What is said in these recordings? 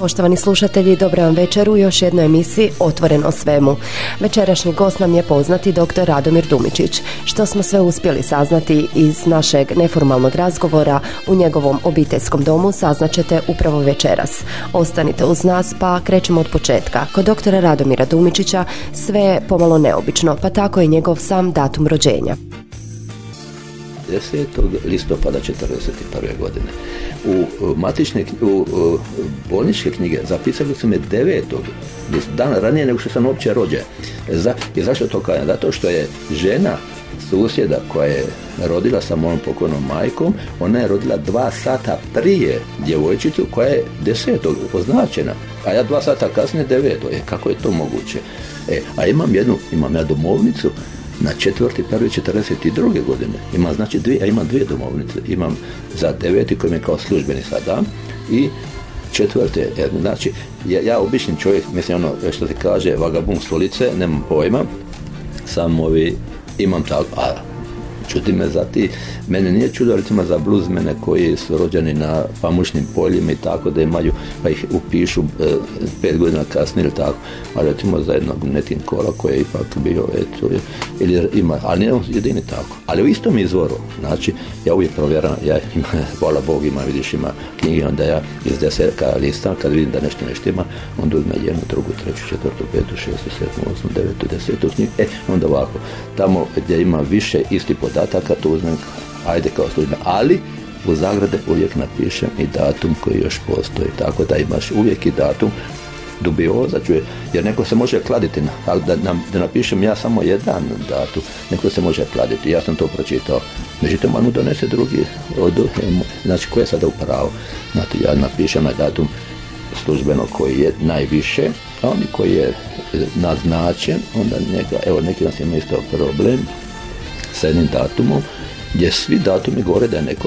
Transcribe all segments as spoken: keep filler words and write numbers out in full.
Poštovani slušatelji, dobro vam večer u još jednoj emisiji Otvoreno svemu. Večerašnji gost nam je poznati doktor Radomir Dumičić. Što smo sve uspjeli saznati iz našeg neformalnog razgovora u njegovom obiteljskom domu saznaćete upravo večeras. Ostanite uz nas pa krećemo od početka. Kod doktora Radomira Dumičića sve je pomalo neobično, pa tako i njegov sam datum rođenja. desetog listopada četrdeset prve godine. U matične, u, u bolničke knjige zapisali su me devetog dana ranije nego što sam uopće rođen. Za, I zašto to kažem? Zato što je žena susjeda koja je rodila sa mojom pokojnom majkom, ona je rodila dva sata prije djevojčicu koja je desetog označena, a ja dva sata kasnije devetog. E, kako je to moguće? E, a imam jednu, imam ja domovnicu na četvrti prvi četrdeset druge godine. Imam, znači, dvije, ja imam dvije domovnice. Imam za deveti koji mi je kao službeni sada i četvrte. Znači, ja, ja obični čovjek, mislim ono što se kaže vagabund stolice, nemam pojma, samo ovi imam tako, a čudi me za ti, mene nije čudo recimo za bluzmene koji su rođeni na pamučnim poljima i tako da imaju, pa ih upišu e, pet godina kasnije ili tako, a recimo za jednog Netin Kola koji je ipak bio, eto, ili ima, ali nije jedini tako, ali u istom izvoru, znači, ja uvijek provjeram, ja ima, hvala Bog ima, vidiš, ima knjige, onda ja iz desetka listam, kad vidim da nešto nešto ima, onda uzme jednu, drugu, treću, četvrtu, petu, šestu, sedmu, osmu, devetu, desetu knjigu, e, onda ovako, tamo gdje ima više isti podataka, to uzmem, ajde kao služba, ali u zagrade uvijek napišem i datum koji još postoji, tako da imaš uvijek i datum dubioza čuje, jer neko se može kladiti, ali da, da napišem ja samo jedan datum, neko se može kladiti, ja sam to pročitao, međutim on mu donese drugi, od, znači ko je sada u pravu, znači ja napišem na datum službeno koji je najviše, a oni koji je naznačen, onda njega, evo neki nas ima isto problem sa jednim datumom, gdje svi datumi govore da je neko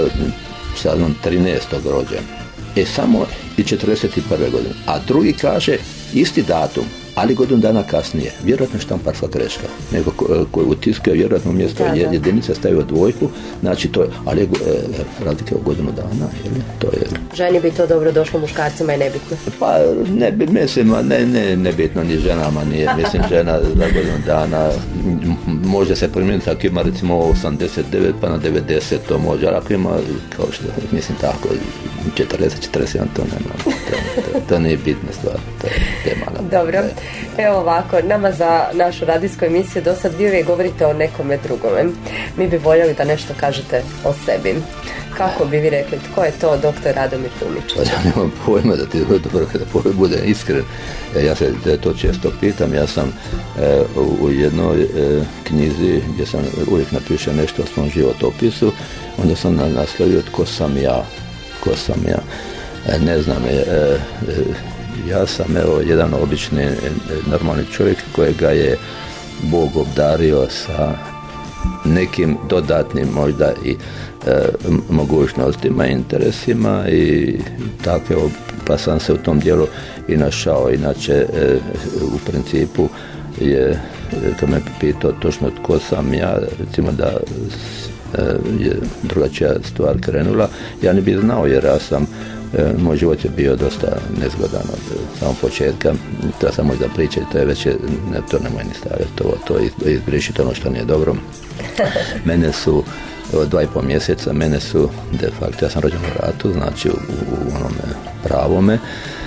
sad nam trinaestog rođen. E samo i četrdeset prve godine. A drugi kaže isti datum, ali godinu dana kasnije. Vjerojatno štamparska greška. Neko koji ko utiskuje vjerojatno umjesto da, da. jedinice stavio dvojku, znači to je, ali je razlike u godinu dana. Jel? To je... Ženi bi to dobro došlo, muškarcima je nebitno. Pa ne, mislim, ne, ne, nebitno ni ženama nije. Mislim, žena za godinu dana može se promijeniti ako ima recimo osamdeset devet pa na devedeset to može, ali ako ima kao što, mislim tako, četrdeset četrdeset jedan to nema. To, to, to nije bitna stvar. To je, to je mala. Dobro. Evo ovako, nama za našu radijsku emisiju do sad vi uvijek govorite o nekome drugome. Mi bi voljeli da nešto kažete o sebi. Kako bi vi rekli, tko je to doktor Radomir Dumičić? Pa ja nemam pojma da ti dobro kada budem iskren. Ja se to često pitam. Ja sam e, u jednoj e, knjizi gdje sam uvijek napišem nešto o svom životopisu, onda sam naslovio tko sam ja. Tko sam ja. E, ne znam, e, e, ja sam evo jedan obični normalni čovjek kojega je Bog obdario sa nekim dodatnim možda i e, mogućnostima i interesima i tako, pa sam se u tom dijelu i našao. Inače e, u principu je, kad me pitao točno tko sam ja, recimo da e, je drugačija stvar krenula, ja ne bih znao jer ja sam E, moj život je bio dosta nezgodan od samog početka, to sam možda pričati, to je već, ne, to nemoj ni staviti, to, to izbrišiti ono što nije dobro. Mene su, od dva i pol mjeseca, mene su, de facto, ja sam rođen u ratu, znači u, u onome pravome,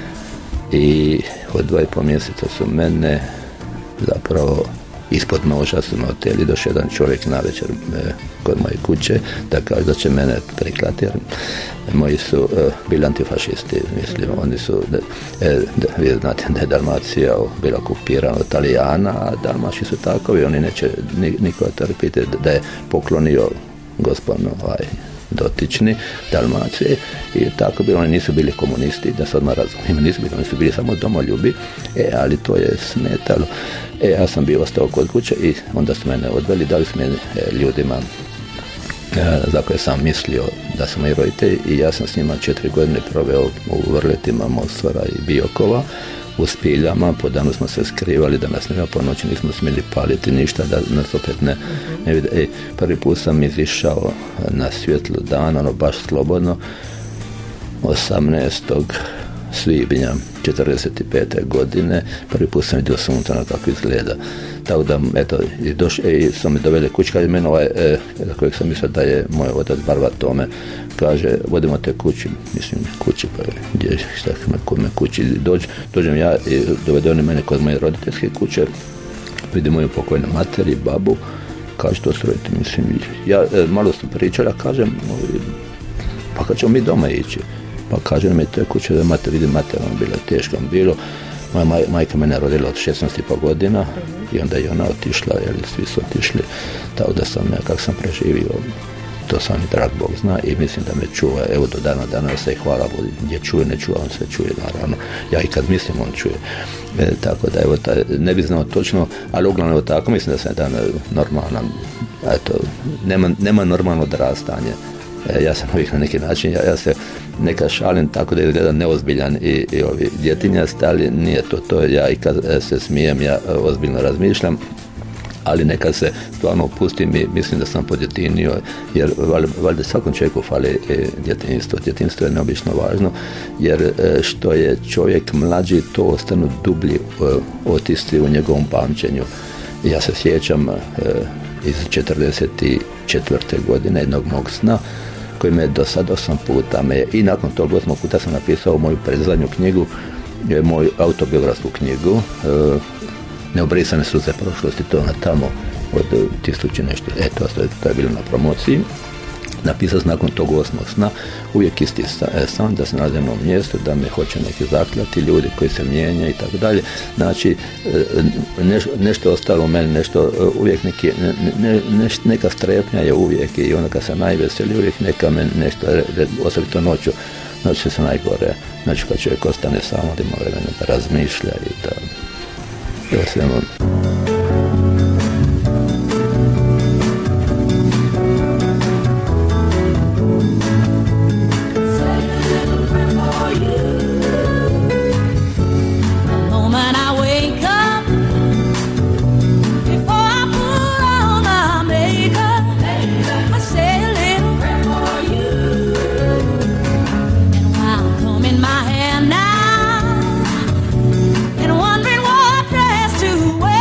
i od dva i pol mjeseca su mene zapravo ispod noža su me oteli, došao jedan čovjek navečer e, kod moje kuće da kaže da će mene priklati, jer moji su e, bili antifašisti, mislim, oni su, da, e, da, vi znate da je Dalmacija bila okupirana od Talijana, a Dalmaši su takovi, oni neće niko trpiti da je poklonio gospodinu ovaj dotični Dalmacije i tako bilo, oni nisu bili komunisti, da se odmah razumijemo, nisu bili, oni su bili samo domoljubi, e, ali to je smetalo. E, ja sam bio ostao kod kuće i onda su mene odveli, dali su mene e, ljudima e, za koje sam mislio da su moji roditelji i ja sam s njima četiri godine proveo u vrletima Mostvara i Biokova, u spiljama, po danu smo se skrivali da nas nema, po noći nismo smjeli paliti ništa, da nas opet ne, ne vide. E, prvi put sam izišao na svjetlo dan, ono baš slobodno, osamnaestog svibnja četrdeset pete godine, prvi put sam vidio sunca kako izgleda. Tako da, eto, i, doš, i sam mi dovede kući, kad je meni ovaj, e, za kojeg sam mislio da je moj otac Barba Tome, kaže, vodimo te kući, mislim, kući, pa gdje, šta, kod me kući, dođ, dođem ja i dovede oni mene kod moje roditeljske kuće, vidim moju pokojnu materi, babu, kaže, to su roditelji, mislim, ja e, malo sam pričao, ja kažem, pa kad ćemo mi doma ići, pa kaže nam je te kuće da mater, vidim mater, ono bilo teško bilo. Moja maj, majka mene rodila od šesnaest i pol godina i onda je ona otišla, jer svi su otišli, tako da sam, ja kako sam preživio, to sam i drag Bog zna i mislim da me čuva, evo do dana danas se hvala Bogu, gdje čuje, ne čuje, on sve čuje naravno, ja i kad mislim on čuje, e, tako da evo, ta, ne bi znao točno, ali uglavnom evo tako, mislim da sam jedan normalan, eto, nema, nema normalno odrastanje. E, ja sam uvijek na neki način, ja, ja se neka šalim tako da izgleda neozbiljan i, i ovi djetinjasti, ali nije to to, ja i kad se smijem, ja ozbiljno razmišljam, ali neka se stvarno opustim i mislim da sam podjetinio, jer valjda svakom čovjeku fali djetinjstvo. Djetinjstvo je neobično važno, jer što je čovjek mlađi, to ostanu dublji otisci u njegovom pamćenju. Ja se sjećam iz četrdeset četvrte godine jednog mog sna, koji me do sad osam puta me, i nakon tog osmog puta sam napisao moju predzadnju knjigu, moju autobiografsku knjigu, Neobrisane suze prošlosti, to na tamo od tisuće nešto, eto, to je bilo na promociji. Napisao sam nakon tog osmog sna, uvijek isti san, da se nalazi na jednom mjestu, da me hoće neki zaklati, ljudi koji se mijenjaju i tako dalje. Znači, neš, nešto ostalo u meni, nešto, uvijek neki, ne, ne, neka strepnja je uvijek i onda kad se najveseli, uvijek neka me nešto, osobito noću, noću se najgore, znači kad čovjek ostane sam, da ima vremena da razmišlja i da, da se ono... And wondering what dress to wear.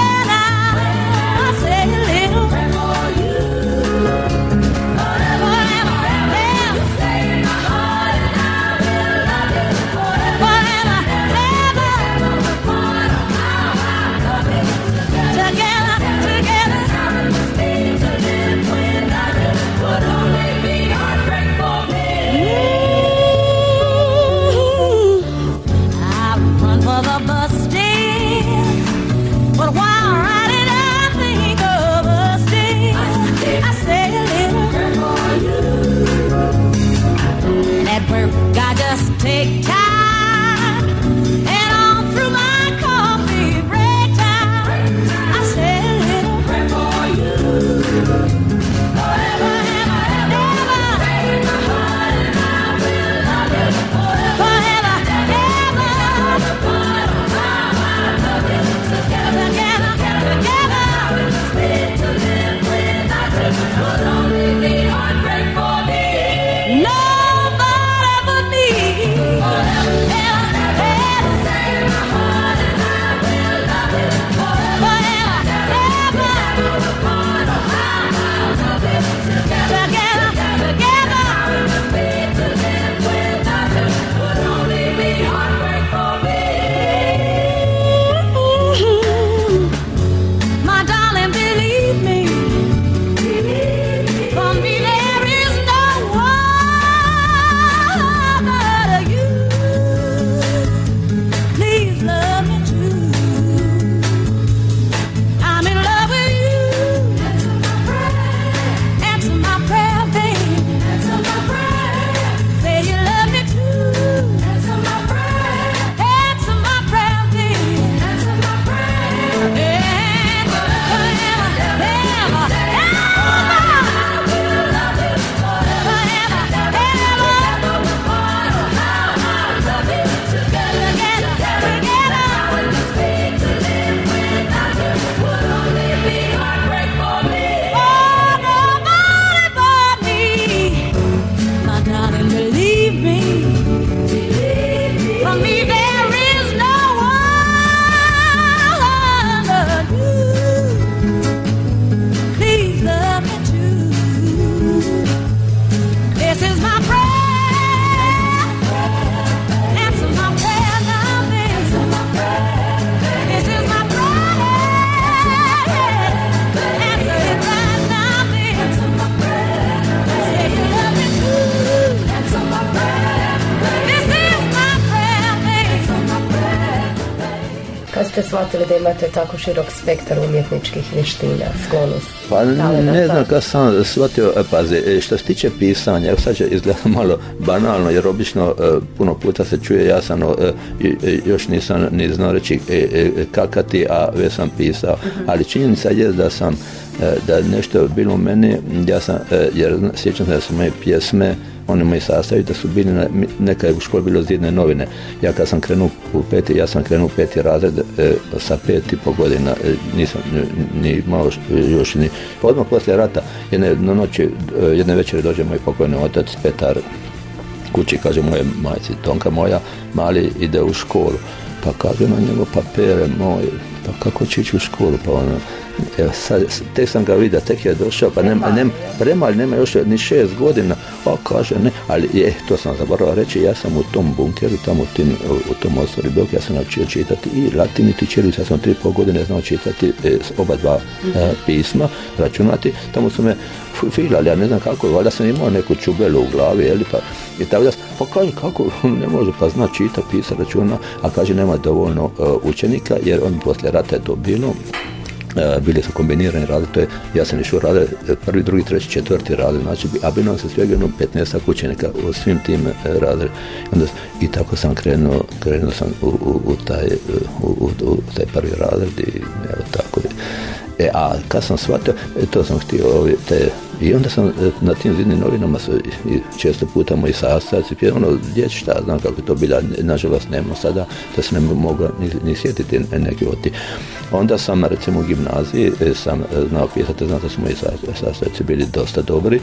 ste shvatili da imate tako širok spektar umjetničkih vještina, sklonost? Pa ne, ne znam kada sam shvatio, pazi, što se tiče pisanja, evo sad će izgledati malo banalno, jer obično puno puta se čuje jasno, još nisam ni znao reći kakati, a već sam pisao, uh-huh. ali činjenica je da sam, da nešto bilo u meni, ja sam, jer sjećam se da su moje pjesme, oni moji sastavi da su bili, na, neka je u školi bilo zidne novine. Ja kad sam krenuo u peti, ja sam krenuo u peti razred e, sa pet i po godina, e, nisam ni, ni malo još ni. Pa odmah poslije rata, jedne no noći, jedne večeri dođe moj pokojni otac Petar kući, kaže moje majci, Tonka moja, mali ide u školu. Pa kaže na njegov, pa pere moj, pa kako će ići u školu, pa ono, evo sad, tek sam ga vidio, tek je došao, pa nema, nema, premalj, nema još ni šest godina, a kaže ne, ali je, to sam zaboravio reći, ja sam u tom bunkeru, tamo u, tim, u tom osnovi Beogradu, ja sam naučio čitati i latiniti, čirilicu, ja sam tri pol godine znao čitati e, oba dva e, pisma, računati, tamo su me filali, ja ne znam kako, valjda sam imao neku čubelu u glavi, jeli, pa, i tako da, pa kaže, kako, ne može, pa zna čita, pisa, računa, a kaže, nema dovoljno uh, učenika, jer on poslije rata je to bilo, uh, bili su kombinirani razred, to je, ja sam išao razred, prvi, drugi, treći, četvrti razred, znači, a bilo nam se svega jedno petnaestak učenika u svim tim uh, razred, i tako sam krenuo, krenuo sam u, u, u, taj, u, u, u taj prvi razred i evo tako. E, a kad sam shvatio, e, to sam htio ovi, te, i onda sam e, na tim zidnim novinama su i često puta moji sastavci, ono, djeci šta, znam kako je to bila, nažalost nema sada, da se ne mogu ni, ni sjetiti neki od ti. Onda sam, recimo, u gimnaziji e, sam znao pisati, znam da su moji sastavci bili dosta dobri.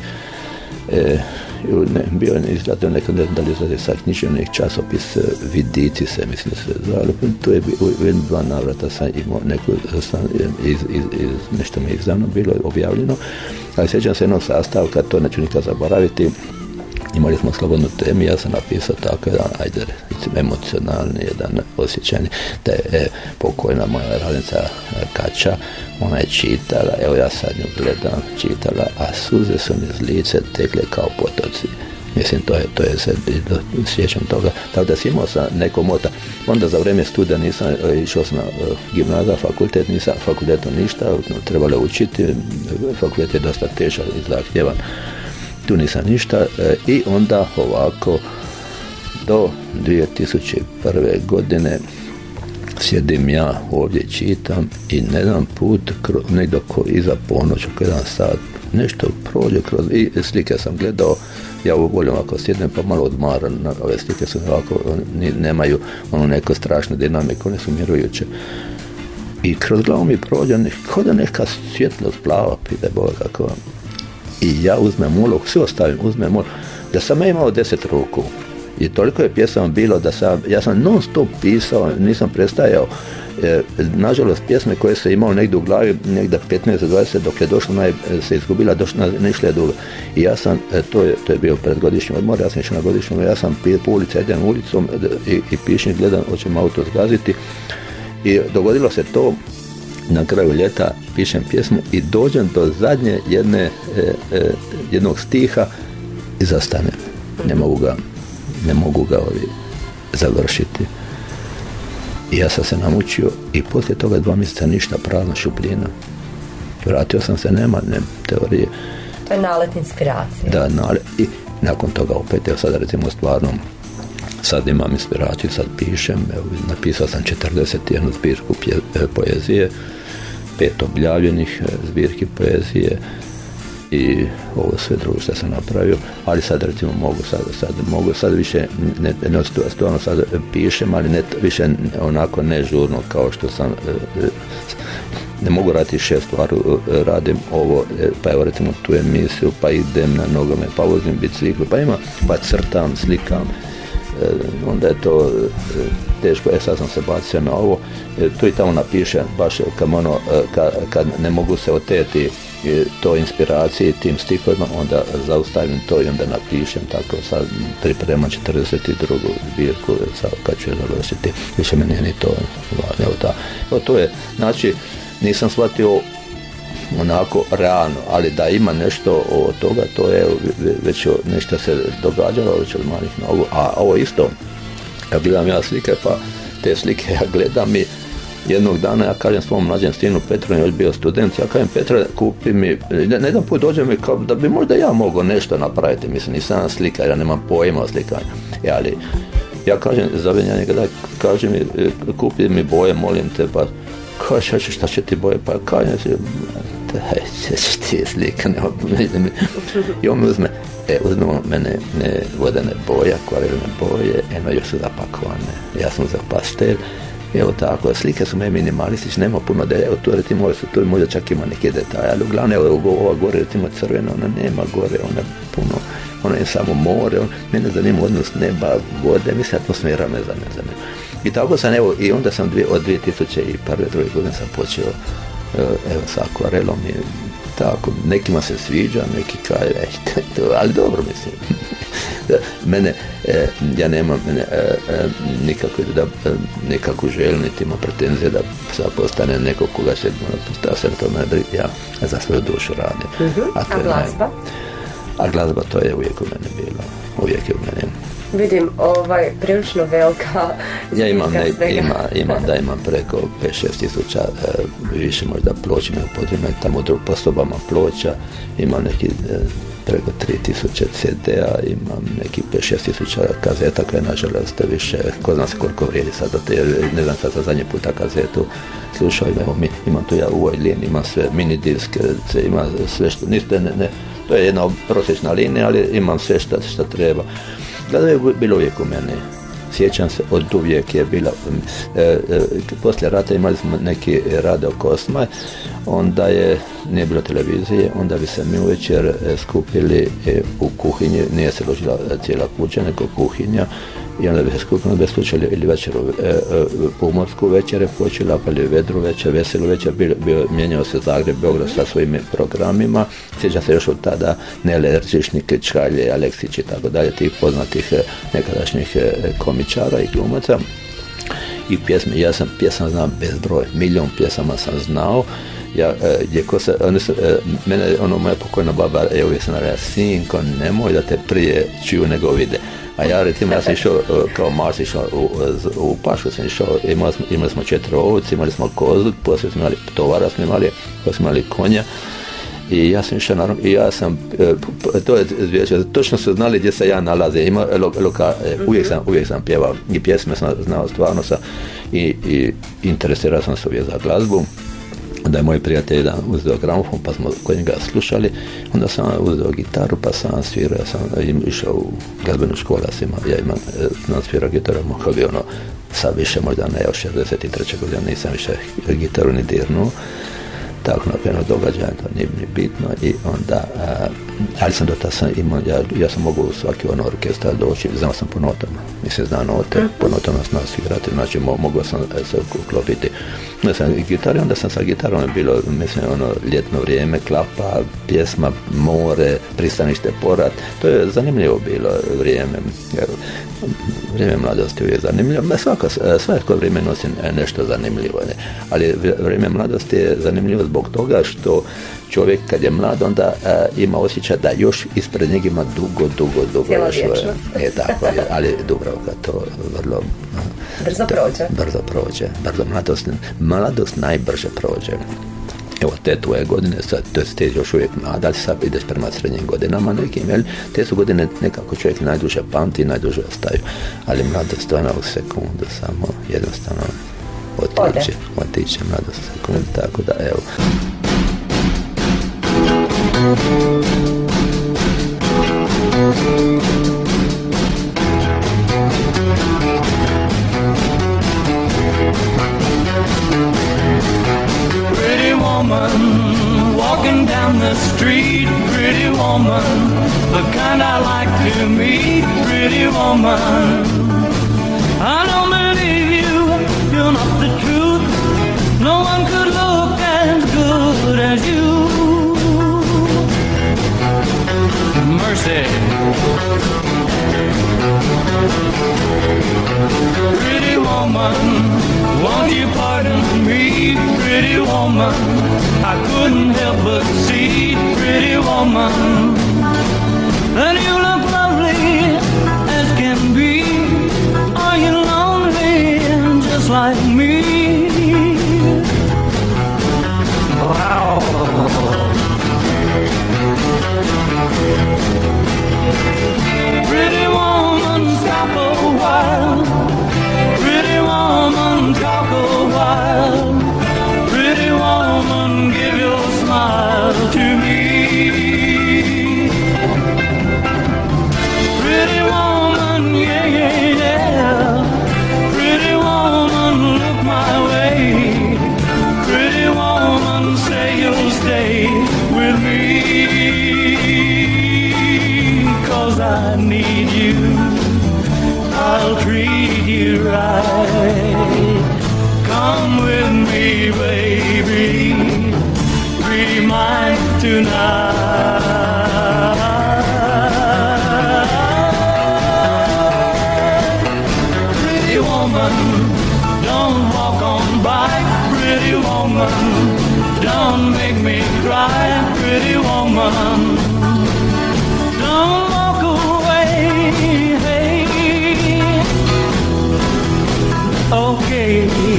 E, ne, bio je izgledao neko, ne znam da li izgleda sad književnih časopis, Vidici se mislim da se zvali, to je u jednom dva navrata sam imao neku, sam, iz, iz, iz, nešto mi je izdavno bilo objavljeno, ali sjećam se jednog sastavka, to neću nikad zaboraviti, imali smo slobodnu temu, ja sam napisao tako jedan, ajde, emocionalni, jedan osjećajni, da je e, pokojna moja radnica Kača, ona je čitala, evo ja sad nju gledam, čitala, a suze su mi iz lice tekle kao potoci. Mislim, to je, to je se, sjećam toga, tako da si imao sam neko mota. Onda za vrijeme studija nisam, išao sam na gimnazija, fakultet, nisam fakultetom ništa, trebalo učiti, fakultet je dosta težak i zahtjevan. Tu nisam ništa e, i onda ovako do dvije tisuće prve godine sjedim ja ovdje, čitam i ne znam put, negdje iza ponoć, oko jedan sat, nešto prođe kroz, i slike sam gledao, ja volim ovako sjednem pa malo odmaram, na ove slike su ovako, ni, nemaju ono neko strašne dinamike, one su mirujuće. I kroz glavu mi prođe, kao da neka svjetlost plava, pide Boga kako. I ja uzmem ulogu, sve ostavim, uzmem ulogu, da sam ja imao deset ruku. I toliko je pjesama bilo da sam, ja sam non stop pisao, nisam prestajao. E, nažalost, pjesme koje sam imao negdje u glavi, negdje petnaest do dvadeset, dok je došlo, naj, se izgubila, došla, ne išla je dugo. I ja sam, e, to, je, to je bio pred godišnjim odmor, ja sam išao na godišnjom, ja sam po ulici, idem ulicom i, i pišem, gledam, hoćem auto zgaziti. I dogodilo se to, na kraju ljeta pišem pjesmu i dođem do zadnje jedne, e, e, jednog stiha i zastanem. Ne mogu ga, ne mogu ga ovi završiti. I ja sam se namučio i poslije toga dva mjeseca ništa, prazna šupljina. Vratio sam se, nema ne, teorije. To je nalet inspiracije. Da, nalet. I nakon toga opet, evo sada recimo stvarno, sad imam inspiraciju, sad pišem, evo, napisao sam četrdeset jednu zbirku pje, poezije, pet objavljenih zbirki poezije i ovo sve drugo što sam napravio, ali sad recimo mogu sad, sad mogu sad više ne, ne stvarno sad pišem, ali ne, više onako nežurno kao što sam ne mogu raditi šest stvari, radim ovo, pa evo recimo tu emisiju, pa idem na nogome, pa vozim biciklu, pa ima, pa crtam, slikam, onda je to teško, e sad sam se bacio na ovo, tu i tamo napišem, baš kad, ono, kad, kad ne mogu se oteti to inspiracije tim stihovima, onda zaustavim to i onda napišem, tako sad pripremam četrdeset drugu zbirku, sad kad ću je završiti, više me nije ni to, evo ta, evo to je, znači nisam shvatio onako realno, ali da ima nešto od toga, to je već nešto se događalo, već od malih nogu, a ovo isto, ja gledam ja slike, pa te slike ja gledam i jednog dana ja kažem svom mlađem sinu Petru, on je još bio student, ja kažem Petra, kupi mi, ne jedan put dođe mi kao da bi možda ja mogao nešto napraviti, mislim, nisam slikar, ja nemam pojma o slikanju, e, ali ja kažem, zovem ja njega, daj, kaže mi, kupi mi boje, molim te, pa kaže, šta će ti boje, pa kažem si, daj, ćeš ti slika, nema, i on mi uzme, e, uzmemo mene ne, vodene boje, akvarelne boje, eno još su zapakovane, ja sam za pastel, evo tako, slike su me minimalistične, nema puno delja, evo tu recimo, tu možda čak ima neke detalje, ali uglavnom evo ova gore, recimo crvena, ona nema gore, ona puno, ona je samo more, on, mene zanima odnos neba, vode, mislim, atmosfera me zanima. I tako sam, evo, i onda sam dvije, od dvije tisuće prve druge godine sam počeo, evo, sa akvarelom i tako, nekima se sviđa, neki kaj, ali dobro mislim. Mene, e, ja nemam mene, e, e, nikakvu, da, e, nikakvu želju, niti ima pretenzije da sad postane neko koga će postao se to ne, ja za svoju dušu radim. Uh-huh. A, a glazba? Naj, a glazba to je uvijek u mene bilo, uvijek je u mene. Vidim, ovaj, prilično velika ja imam, ne, ima, imam da imam preko pet šest tisuća e, više možda ploča me upotrebno, tamo po sobama ploča, imam neki e, preko tri tisuće ce de a, imam neki pet šest tisuća kazeta koje nažalost više, ko zna se koliko vrijedi sad, jer ne znam sad za zadnji puta kazetu slušao, evo mi, imam tu ja u ovoj liniji, imam sve mini disk, ima sve što, niste, ne, ne, to je jedna prosječna linija, ali imam sve što, što treba. Gleda je bilo uvijek u mene, sjećam se, od uvijek je bila, e, e, poslije rata imali smo neki radio Kosma, onda je, nije bilo televizije, onda bi se mi uvečer skupili e, u kuhinji, nije se ložila cijela kuća, nego kuhinja, i onda bi se skupili, onda bi slučali ili večeru, e, e, pomorsku večere počela, pa ili vedru večer, veselu večer, bio, bio, mijenjao se Zagreb, Beograd sa svojim programima, sjećam se još od tada Nele Rčišnik, Čkalje, Aleksić i tako dalje, tih poznatih nekadašnjih komičara i glumaca. I pjesme, ja sam pjesama znam bezbroj, milion pjesama sam znao. Ja, gdje ko se, oni su, mene, ono, moja pokojna baba, je uvijek sam naravno, sinko, nemoj da te prije čuju nego vide. A ja, recimo, ja sam išao, kao Mars, išao u, u pašu sam išao, imali smo, imali smo četiri ovce, imali smo kozu, poslije smo imali tovara, smo imali, poslije smo imali konja. I ja sam išao naravno, i ja sam, to je zviječer, točno su znali gdje se ja nalazim, ima, loka, uvijek sam, uvijek sam pjevao i pjesme sam znao stvarno sa, i, i interesirao sam se uvijek za glazbu. Onda je moj prijatelj jedan uzeo gramofon, pa smo kod njega slušali, onda sam uzeo gitaru, pa sam svirao, ja sam išao u glazbenu školu, ja, ja imam, znam svirao gitaru, mogao bi ono, sad više možda ne, od šezdeset treće godine nisam više gitaru ni dirnuo. Tako napravljeno događaja, to nije mi bitno i onda, a, ali sam do tada sam imao, ja, ja sam mogu u svaki ono orkestar doći, znao sam po notama, mislim zna note, po notama znam svirati, znači mo, mogu sam se uklopiti. Ja sam gitar, onda sam sa gitarom bilo, mislim, ono, ljetno vrijeme, klapa, pjesma, more, pristanište, porat, to je zanimljivo bilo vrijeme, vrijeme mladosti je zanimljivo, svako, svako vrijeme nosi nešto zanimljivo, ne? Ali vrijeme mladosti je zanimljivo zbog toga što čovjek kad je mlad onda uh, ima osjećaj da još ispred njega ima dugo, dugo, dugo još. E, tako je, ali Dubravka to vrlo uh, brzo prođe. Brzo prođe, brzo mladost, mladost najbrže prođe. Evo te tvoje godine, sad, to je te još uvijek mlad, ali sad ideš prema srednjim godinama nekim, jel? Te su godine nekako čovjek najduže pamti i najduže ostaju, ali mladost to je u sekundu, samo jednostavno otiče, otiče mladost u sekundu, tako da evo. Pretty woman walking down the street, pretty woman, the kind I like to meet, pretty woman. I don't believe you, you're not the truth. No one could look as good as you. Mercy. Pretty woman, won't you pardon me, pretty woman? I couldn't help but see, pretty woman, that you look lovely as can be. Are you lonely just like me? Pretty woman, don't walk on by. Pretty woman, don't make me cry. Pretty woman, don't walk away. Hey, okay,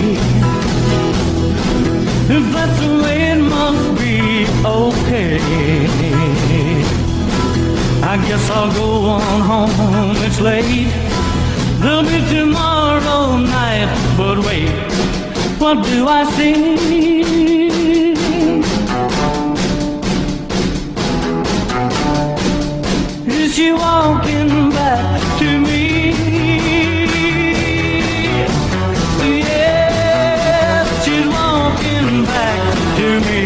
if that's the way it must be, okay. I guess I'll go on home, it's late. There'll be tomorrow night, but wait, what do I see? Is she walking back to me? Yeah, she's walking back to me.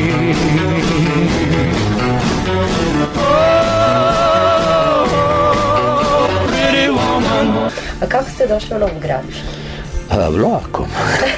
A kako ste došli u Novu Gradišku? A, vlakom.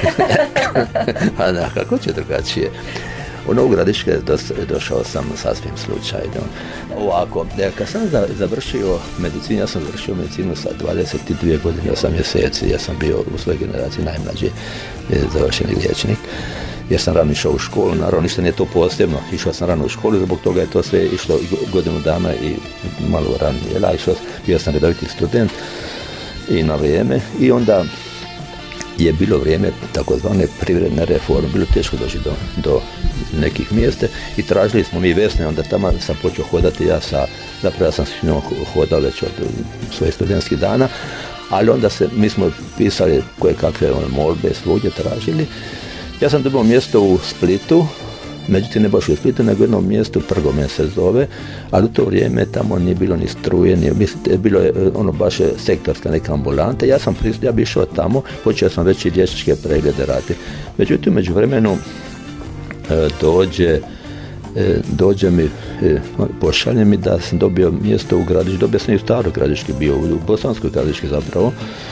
A na, kako će drugačije? U Novu Gradišku došao sam sasvim slučajno. Ovako, kad sam završio medicinu, ja sam završio medicinu sa dvadeset dvije godine, osam mjeseci. Ja sam bio u svojoj generaciji najmlađi završeni liječnik. Jer sam rano išao u školu, naravno ništa nije to posebno, išao sam rano u školu, zbog toga je to sve išlo godinu dana i malo ranije. Ja išao, bio sam redoviti student i na vrijeme i onda je bilo vrijeme takozvane privredne reforme, bilo teško doći do, do nekih mjesta i tražili smo mi Vesne, onda tamo sam počeo hodati, ja sa, zapravo ja sam s njom hodao već od svojih studentskih dana, ali onda se, mi smo pisali koje kakve molbe, svugdje tražili. Ja sam dobio mjesto u Splitu, međutim ne baš u Splitu, nego jedno mjesto, Prgomen se zove, ali u to vrijeme tamo nije bilo ni struje, nije, mislite, bilo je ono baš sektorska neka ambulanta. Ja sam pristao, ja bi išao tamo, počeo sam već i liječničke preglede raditi. Međutim, među vremenu e, dođe, e, dođe mi, e, pošalje mi da sam dobio mjesto u Gradiški, dobio sam i u Staroj Gradiški, bio u Bosanskoj Gradiški zapravo,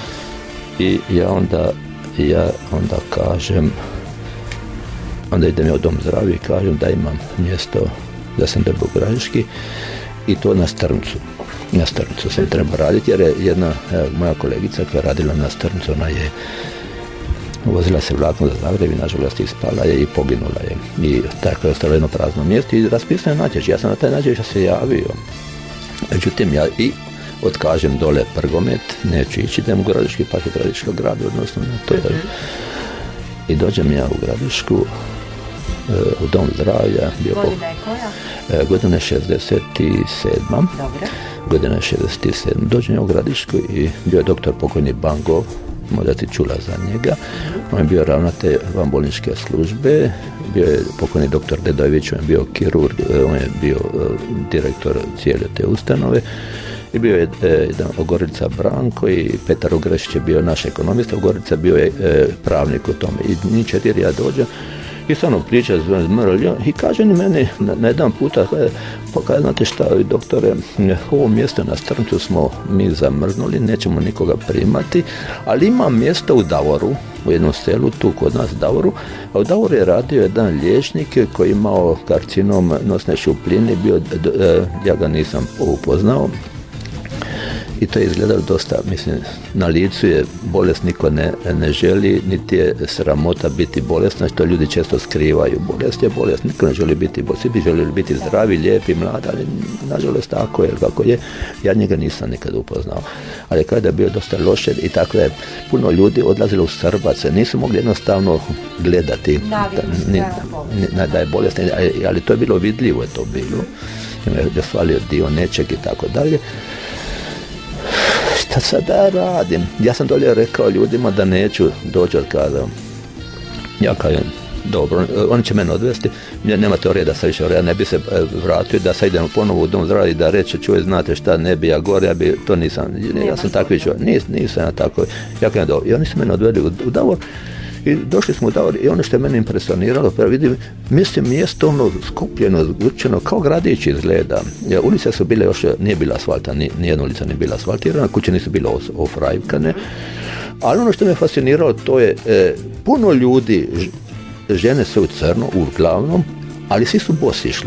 i ja onda, ja onda kažem, onda idem ja u dom zdravlja i kažem da imam mjesto, da sam dobio u Gradiški i to na Strmcu. Na Strmcu sam treba raditi jer je jedna evo, moja kolegica koja je radila na Strmcu, ona je vozila se vlakom za Zagreb i nažalost ispala je i poginula je. I tako je ostalo jedno prazno mjesto i raspisano je natječaj. Ja sam na taj natječaj se javio. Međutim, ja i otkažem dole Prgomet, neću ići, idem u Gradiški, pa je Gradiška grad, odnosno na to. I dođem ja u Gradišku, u dom zdravlja. Godina je koja? Godina je šezdeset sedma. Dobro. Godina je šezdeset sedma. Dođem ja u Gradišku i bio je doktor pokojni Bangov, možda ti čula za njega. On je bio ravnatelj vanbolničke službe, bio je pokojni doktor Dedojević, on je bio kirurg, on je bio direktor cijele te ustanove. I bio je jedan Ogorica Branko i Petar Ogrešić je bio naš ekonomista, Ogorica bio je e, pravnik u tome. I njih četiri ja dođem i stvarno priča i kaže ni meni na, na jedan puta, pa kada znate šta, doktore, ovo mjesto na Strmcu smo mi zamrznuli, nećemo nikoga primati, ali ima mjesto u Davoru, u jednom selu tu kod nas Davoru, a u Davoru je radio jedan liječnik koji je imao karcinom nosne šupljine, bio, ja ga nisam upoznao, i to je izgledalo dosta, mislim, na licu je bolest, niko ne, ne želi, niti je sramota biti bolesna, što ljudi često skrivaju. Bolest je bolest, niko ne želi biti bolest, svi bi željeli biti zdravi, lijepi, mladi, ali nažalost tako je, kako je, ja njega nisam nikad upoznao. Ali kada je bio dosta loše i tako je puno ljudi odlazilo u Srbace, nisu mogli jednostavno gledati da, ni, ni, da je bolest, ali to je bilo vidljivo, je to bilo, je falio dio nečeg i tako dalje. Šta sad da radim? Ja sam dolje rekao ljudima da neću doći od kada. Ja kažem, dobro, oni će mene odvesti, nema teorije da sam više, ja ne bi se vratio, da sad idem ponovo u dom zdravlja i da reče, čuj, znate šta, ne bi ja gore, ja bi, to nisam, ja sam takvi čovjek, Nis, nisam ja tako, ja kažem, dobro. I oni su mene odveli u, u Davor i došli smo u Davor i ono što je mene impresioniralo, pa vidim, mislim, mjesto ono skupljeno, zgrčeno, kao gradić izgleda. Ja, ulice su bile još, nije bila asfalta, ni, nijedna ulica nije bila asfaltirana, kuće nisu bile ofrajkane, ali ono što me fasciniralo, to je e, puno ljudi, žene su u crno, uglavnom, ali svi su bosi išli.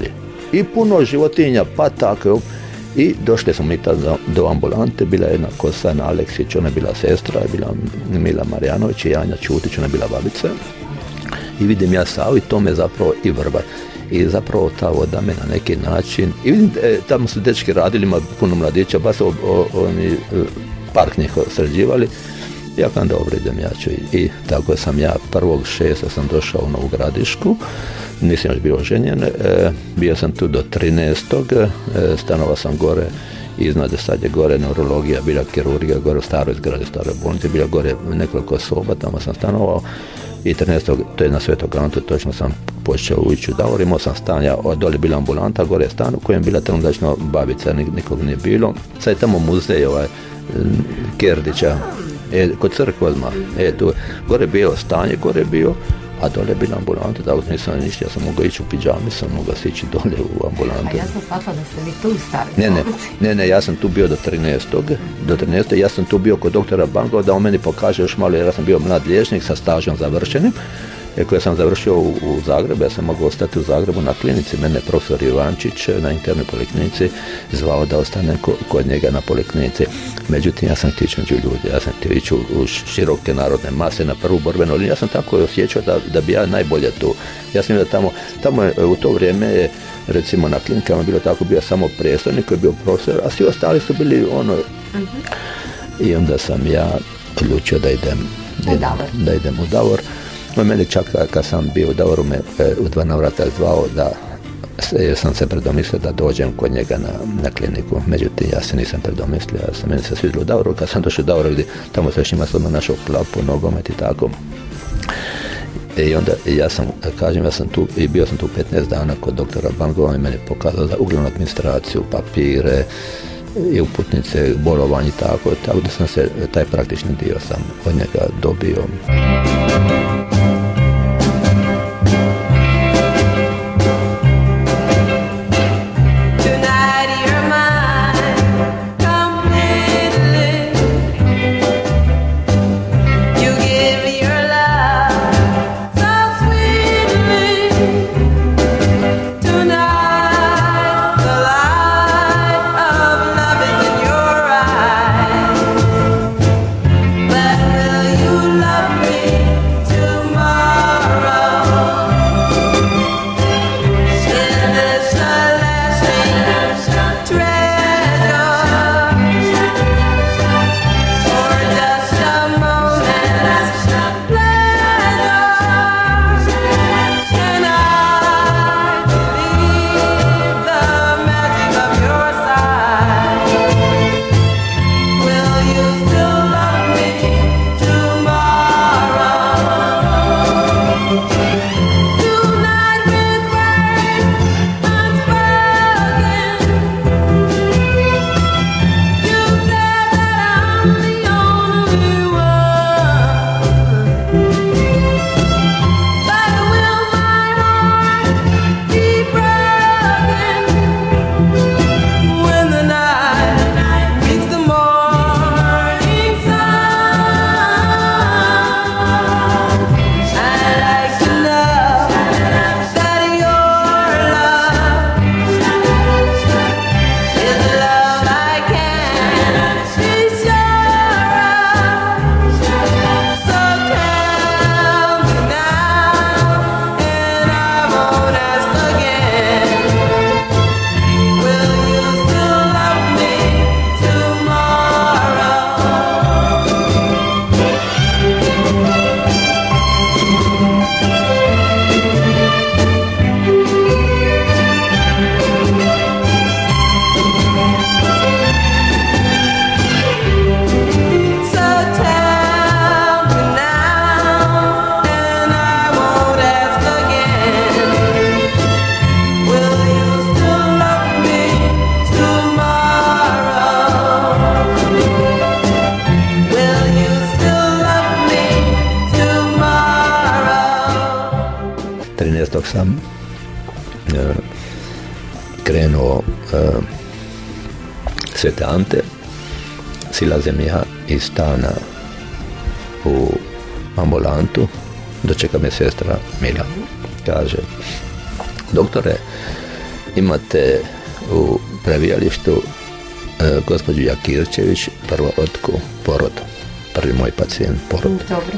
i puno životinja, pa tako. I došli smo mi tada do ambulante, bila je jedna Kosana Aleksić, ona je bila sestra, je bila Mila Marjanović i Janja Ćutić, ona je bila babica. I vidim ja Savu i to me zapravo i vrba. I zapravo ta voda me na neki način, i vidim, e, tamo su dečki radili, ima puno mladića, ba se o, o, oni park njih sređivali. Ja kam dobro idem, ja ću. I, i tako sam ja prvog šesta sam došao u Novu Gradišku, nisam još bio ženjen, e, bio sam tu do trinaestog E, stanovao sam gore, iznad sad je gore neurologija, bila kirurgija, gore u staroj zgradi, staroj bolnici, bila gore nekoliko soba, tamo sam stanovao. I trinaestog to je na Svetog Antu, točno sam počeo ući u Davor, imao sam stan, ja, dole bila ambulanta, gore je stan u kojem bila trenutačno babica, nikog nije bilo. Sad je tamo muzej ovaj, Kerdića, e, kod crkve odmah, e, tu, gore je bio stanje, gore je bio, a dole je bila ambulanta, tako nisam ništa, ja sam mogao ići u pidžami, sam mogao sići dole u ambulantu. A ja sam shvatila da ste vi tu stari. Ne, ne, ne, ne, ja sam tu bio do trinaestog Do trinaestog ja sam tu bio kod doktora Bangova da on meni pokaže još malo, jer ja sam bio mlad liječnik sa stažom završenim. Koje sam završio u, u Zagrebu, ja sam mogao ostati u Zagrebu na klinici, mene profesor Ivančić na internoj poliklinici zvao da ostane ko, kod njega na poliklinici. Međutim, ja sam htio ići među ljudi, ja sam htio ići u, u široke narodne mase na prvu borbenu liniju, ja sam tako osjećao da, da bi ja najbolje tu. Ja sam da tamo, tamo je, u to vrijeme je, recimo na klinikama bilo tako, bio samo predstavnik koji je bio profesor, a svi ostali su bili ono... Uh-huh. I onda sam ja odlučio da idem, da idem, da idem u Davor. No, meni čak kad sam bio u Davoru me e, u dva navrata zvao da jer sam se predomislio da dođem kod njega na, na kliniku. Međutim, ja se nisam predomislio, ja sam, meni se svidjelo u Davoru. Kad sam došao u Davoru, vidi, tamo se još ima sad našao klapu, nogomet i tako. I onda ja sam, kažem, ja sam tu i bio sam tu petnaest dana kod doktora Bangova i meni je pokazao da uglavnom administraciju, papire i uputnice, bolovanje i tako, tako da sam se, taj praktični dio sam od njega dobio. trinaestog sam e, krenuo e, Svete Ante, silazem ja iz stana u ambulantu, dočeka me sestra Mila. Kaže, doktore, imate u previjalištu e, gospođu Jakirčević, prvorotku porodu. Prvi moj pacijent porod. Dobro.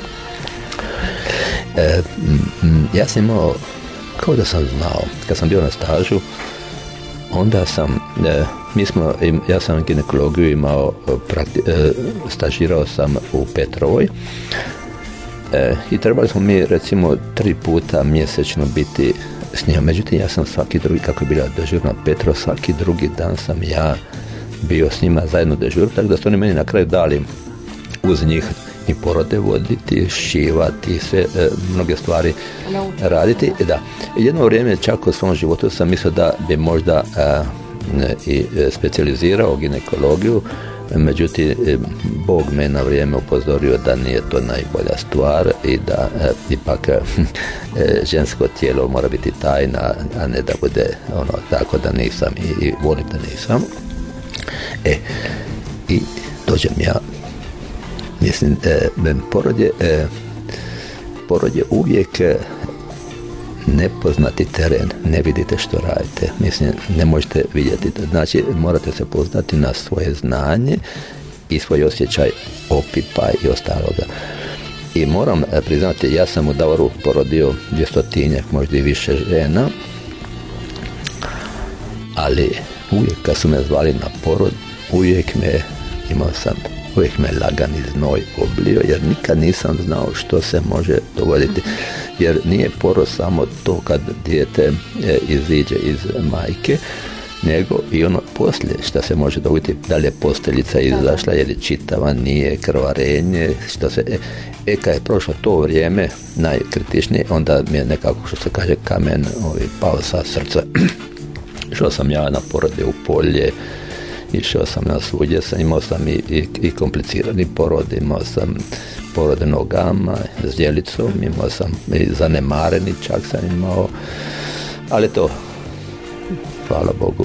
E, m, ja sam imao, kao da sam znao, kad sam bio na stažu, onda sam, e, mi smo, ja sam ginekologiju imao, prakti, e, stažirao sam u Petrovoj e, i trebali smo mi recimo tri puta mjesečno biti s njom. Međutim, ja sam svaki drugi, kako je bila dežurna Petrov, svaki drugi dan sam ja bio s njima zajedno dežur, tako da su oni meni na kraju dali uz njih i porode voditi, šivati, sve, e, mnoge stvari Naučiti. raditi. Da. Jedno vrijeme čak u svom životu sam mislio da bi možda e, i specijalizirao ginekologiju, međutim Bog me na vrijeme upozorio da nije to najbolja stvar i da e, ipak e, žensko tijelo mora biti tajna, a ne da bude ono, tako da nisam i, i volim da nisam. E, i dođem ja, mislim, e, porod je, e, porod je uvijek e, nepoznati teren, ne vidite što radite, mislim, ne možete vidjeti, znači morate se poznati na svoje znanje i svoj osjećaj opipa i ostaloga. I moram e, priznati, ja sam u Davoru porodio dvjestotinjak, možda i više žena, ali uvijek kad su me zvali na porod, uvijek me, imao sam, uvijek me lagani znoj oblio, jer nikad nisam znao što se može dogoditi. Jer nije porod samo to kad dijete e, iziđe iz majke, nego i ono poslije što se može dogoditi, da li je posteljica izašla, je li čitava, nije, krvarenje, što se, e, e kad je prošlo to vrijeme najkritičnije, onda mi je nekako, što se kaže, kamen ovaj, pao sa srca. Išao sam ja na porode u polje, išao sam na svudje, sam, imao sam i, i, i komplicirani porod, imao sam porode nogama, s djelicom, imao sam i zanemareni, čak sam imao, ali to, hvala Bogu,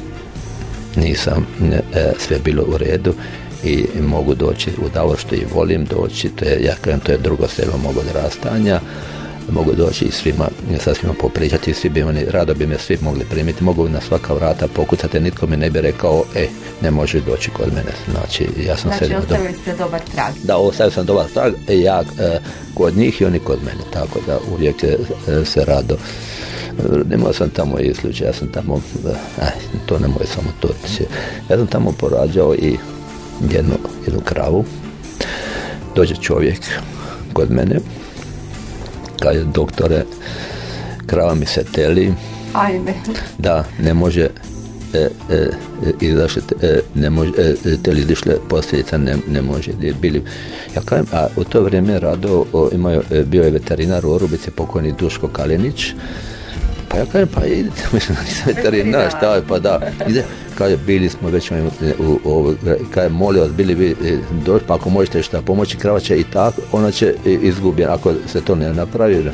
nisam, e, sve bilo u redu i mogu doći u Davor, što i volim doći, to je, ja kažem, to je drugo selo mog odrastanja, mogu doći i svima, sa svima popričati, svi bi oni, rado bi me svi mogli primiti, mogu na svaka vrata pokucati, nitko mi ne bi rekao, e, ne možeš doći kod mene. Znači, ja sam znači ostavili do... ste dobar trag. Da, ostavili sam dobar trag, e, ja e, kod njih i oni kod mene, tako da uvijek e, se rado. Imao sam tamo i slučaj, ja sam tamo, aj, to ne može samo to. Ja sam tamo porađao i jednu, jednu kravu, dođe čovjek kod mene, kaže, doktore, krava mi se teli. Ajme. Da, ne može e, e, izašli, e, ne može, e, teli izišle posljedica, ne, ne može bili. Ja kažem, a u to vrijeme rado, o, imaju, bio je veterinar u Orubici, pokojni Duško Kalinić, pa ja kažem, pa idite, mislim da nisam veterinar, šta je, pa da, ide, kaže, bili smo već u ovo, kaže, molim vas, bili bi doći, pa ako možete šta pomoći, krava će i tako, ona će izgubiti, ako se to ne napravi.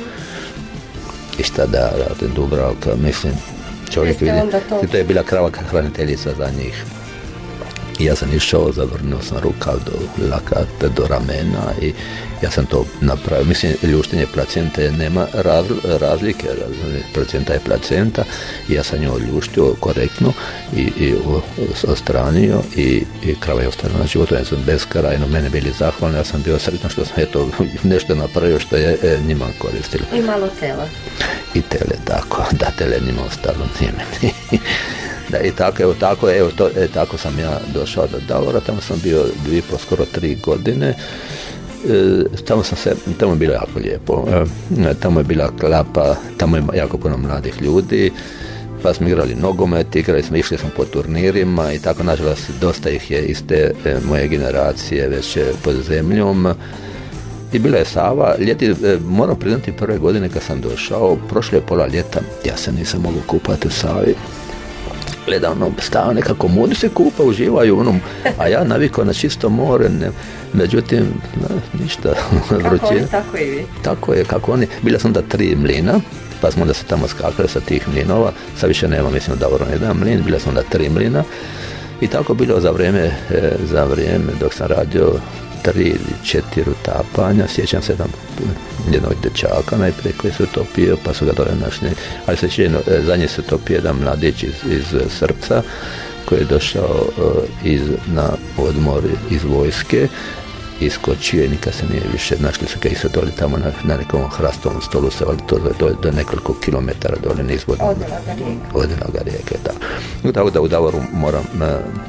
I šta da radim, Dubravka, mislim, čovjek vidi, to... to je bila krava hraniteljica za njih. I ja sam išao, zavrnuo sam rukav do lakata, do ramena i ja sam to napravio. Mislim, ljuštenje placente nema raz, razlike, placenta je placenta i ja sam nju ljuštio korektno i, i ostranio i, i krava je ostala na životu. Ja sam beskrajno, mene bili zahvalni, ja sam bio sretan što sam eto nešto napravio što je e, njima koristilo. I malo tela. I tele, tako, da tele njima ostalo, nije meni. Da, i tako, evo tako, evo to, e, tako sam ja došao do Davora, tamo sam bio dvije po skoro tri godine, e, tamo sam se, tamo je bilo jako lijepo, e, tamo je bila klapa, tamo je jako puno mladih ljudi, pa smo igrali nogomet, igrali smo, išli smo po turnirima i tako, nažalost, dosta ih je iz te e, moje generacije već pod zemljom. I bila je Sava, ljeti, e, moram priznati, prve godine kad sam došao, prošlo je pola ljeta, ja se nisam mogao kupati u Savi. Gledam, ono, stava nekako, modi se kupa, uživaju onom, a ja navikao na čisto more, ne, međutim, ne, ništa. Kako oni, tako i vi. Tako je, kako oni, bila sam da tri mlina, pa smo onda se tamo skakali sa tih mlinova, sad više nema, mislim, da Davoro jedan mlin, bila sam da tri mlina, i tako bilo za vrijeme, e, za vrijeme dok sam radio tri ili četiri utapanja. Sjećam se tam jednog dečaka najprije koji se utopio, pa su ga dole našli. Ali se čini, za nje se topio jedan mladić iz, iz Srpca koji je došao iz, na odmor iz vojske, iskočio i nikad se nije više, našli su ga isto dole tamo na, na nekom hrastovom stolu se ali to do, do nekoliko kilometara dole nizvodno. Odnela ga rijeka. Odnela ga rijeke, da. Tako da u Davoru moram uh,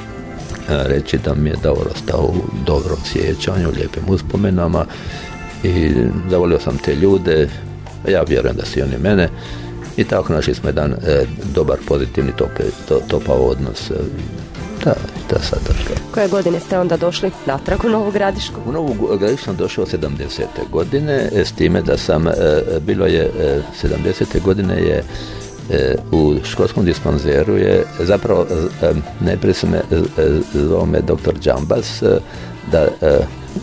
reći da mi je Davor ostao u dobrom sjećanju, lijepim uspomenama i zavolio sam te ljude, ja vjerujem da su oni mene i tako našli smo jedan e, dobar, pozitivni tope, to, topao odnos. E, da, da sad točka. Koje godine ste onda došli natrag u Novu Gradišku? U Novu Gradišku sam došao sedamdesete godine, e, s time da sam, e, bilo je e, sedamdesete godine je e, u školskom dispanzeru je zapravo e, najprije se me e, zvao me doktor Džambas, e, da e,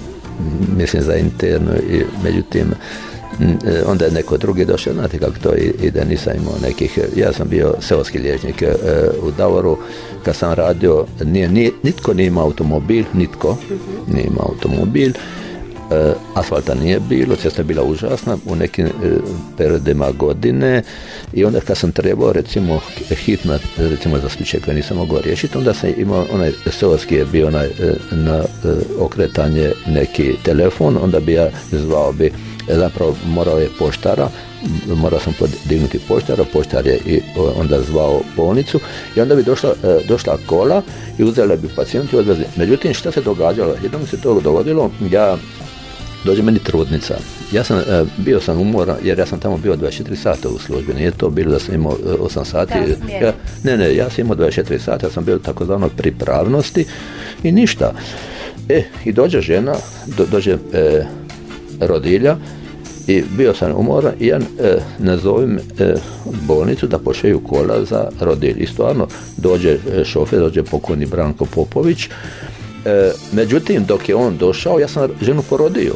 mislim za internu i međutim onda je neko drugi došao, znate kako to ide, nisam imao nekih, ja sam bio seoski liječnik e, u Davoru, kad sam radio, nije, nije, nitko nije imao automobil, nitko nije imao automobil, e, asfalta nije bilo, cesta je bila užasna u nekim e, periodima godine i onda kad sam trebao recimo hitno, recimo za slučaj koji nisam mogao riješiti, onda sam imao, onaj seoski je bio onaj, na e, okretanje neki telefon, onda bi ja zvao bi zapravo morao je poštara, morao sam podignuti poštara, poštar je i onda zvao bolnicu i onda bi došla, došla kola i uzela bi pacijent i odvezli. Međutim, šta se događalo? Jednom se to dogodilo, ja dođe meni trudnica. Ja sam, bio sam umoran, jer ja sam tamo bio dvadeset četiri sata u službi, nije to bilo da sam imao osam sati. Ja, ne, ne, ja sam imao dvadeset četiri sata, ja sam bio takozvano pripravnosti i ništa. E, i dođe žena, do, dođe e, rodilja i bio sam umoran i ja e, nazovem e, bolnicu da pošalju kola za rodilj. I stvarno dođe e, šofer, dođe pokojni Branko Popović. E, međutim, dok je on došao, ja sam ženu porodio.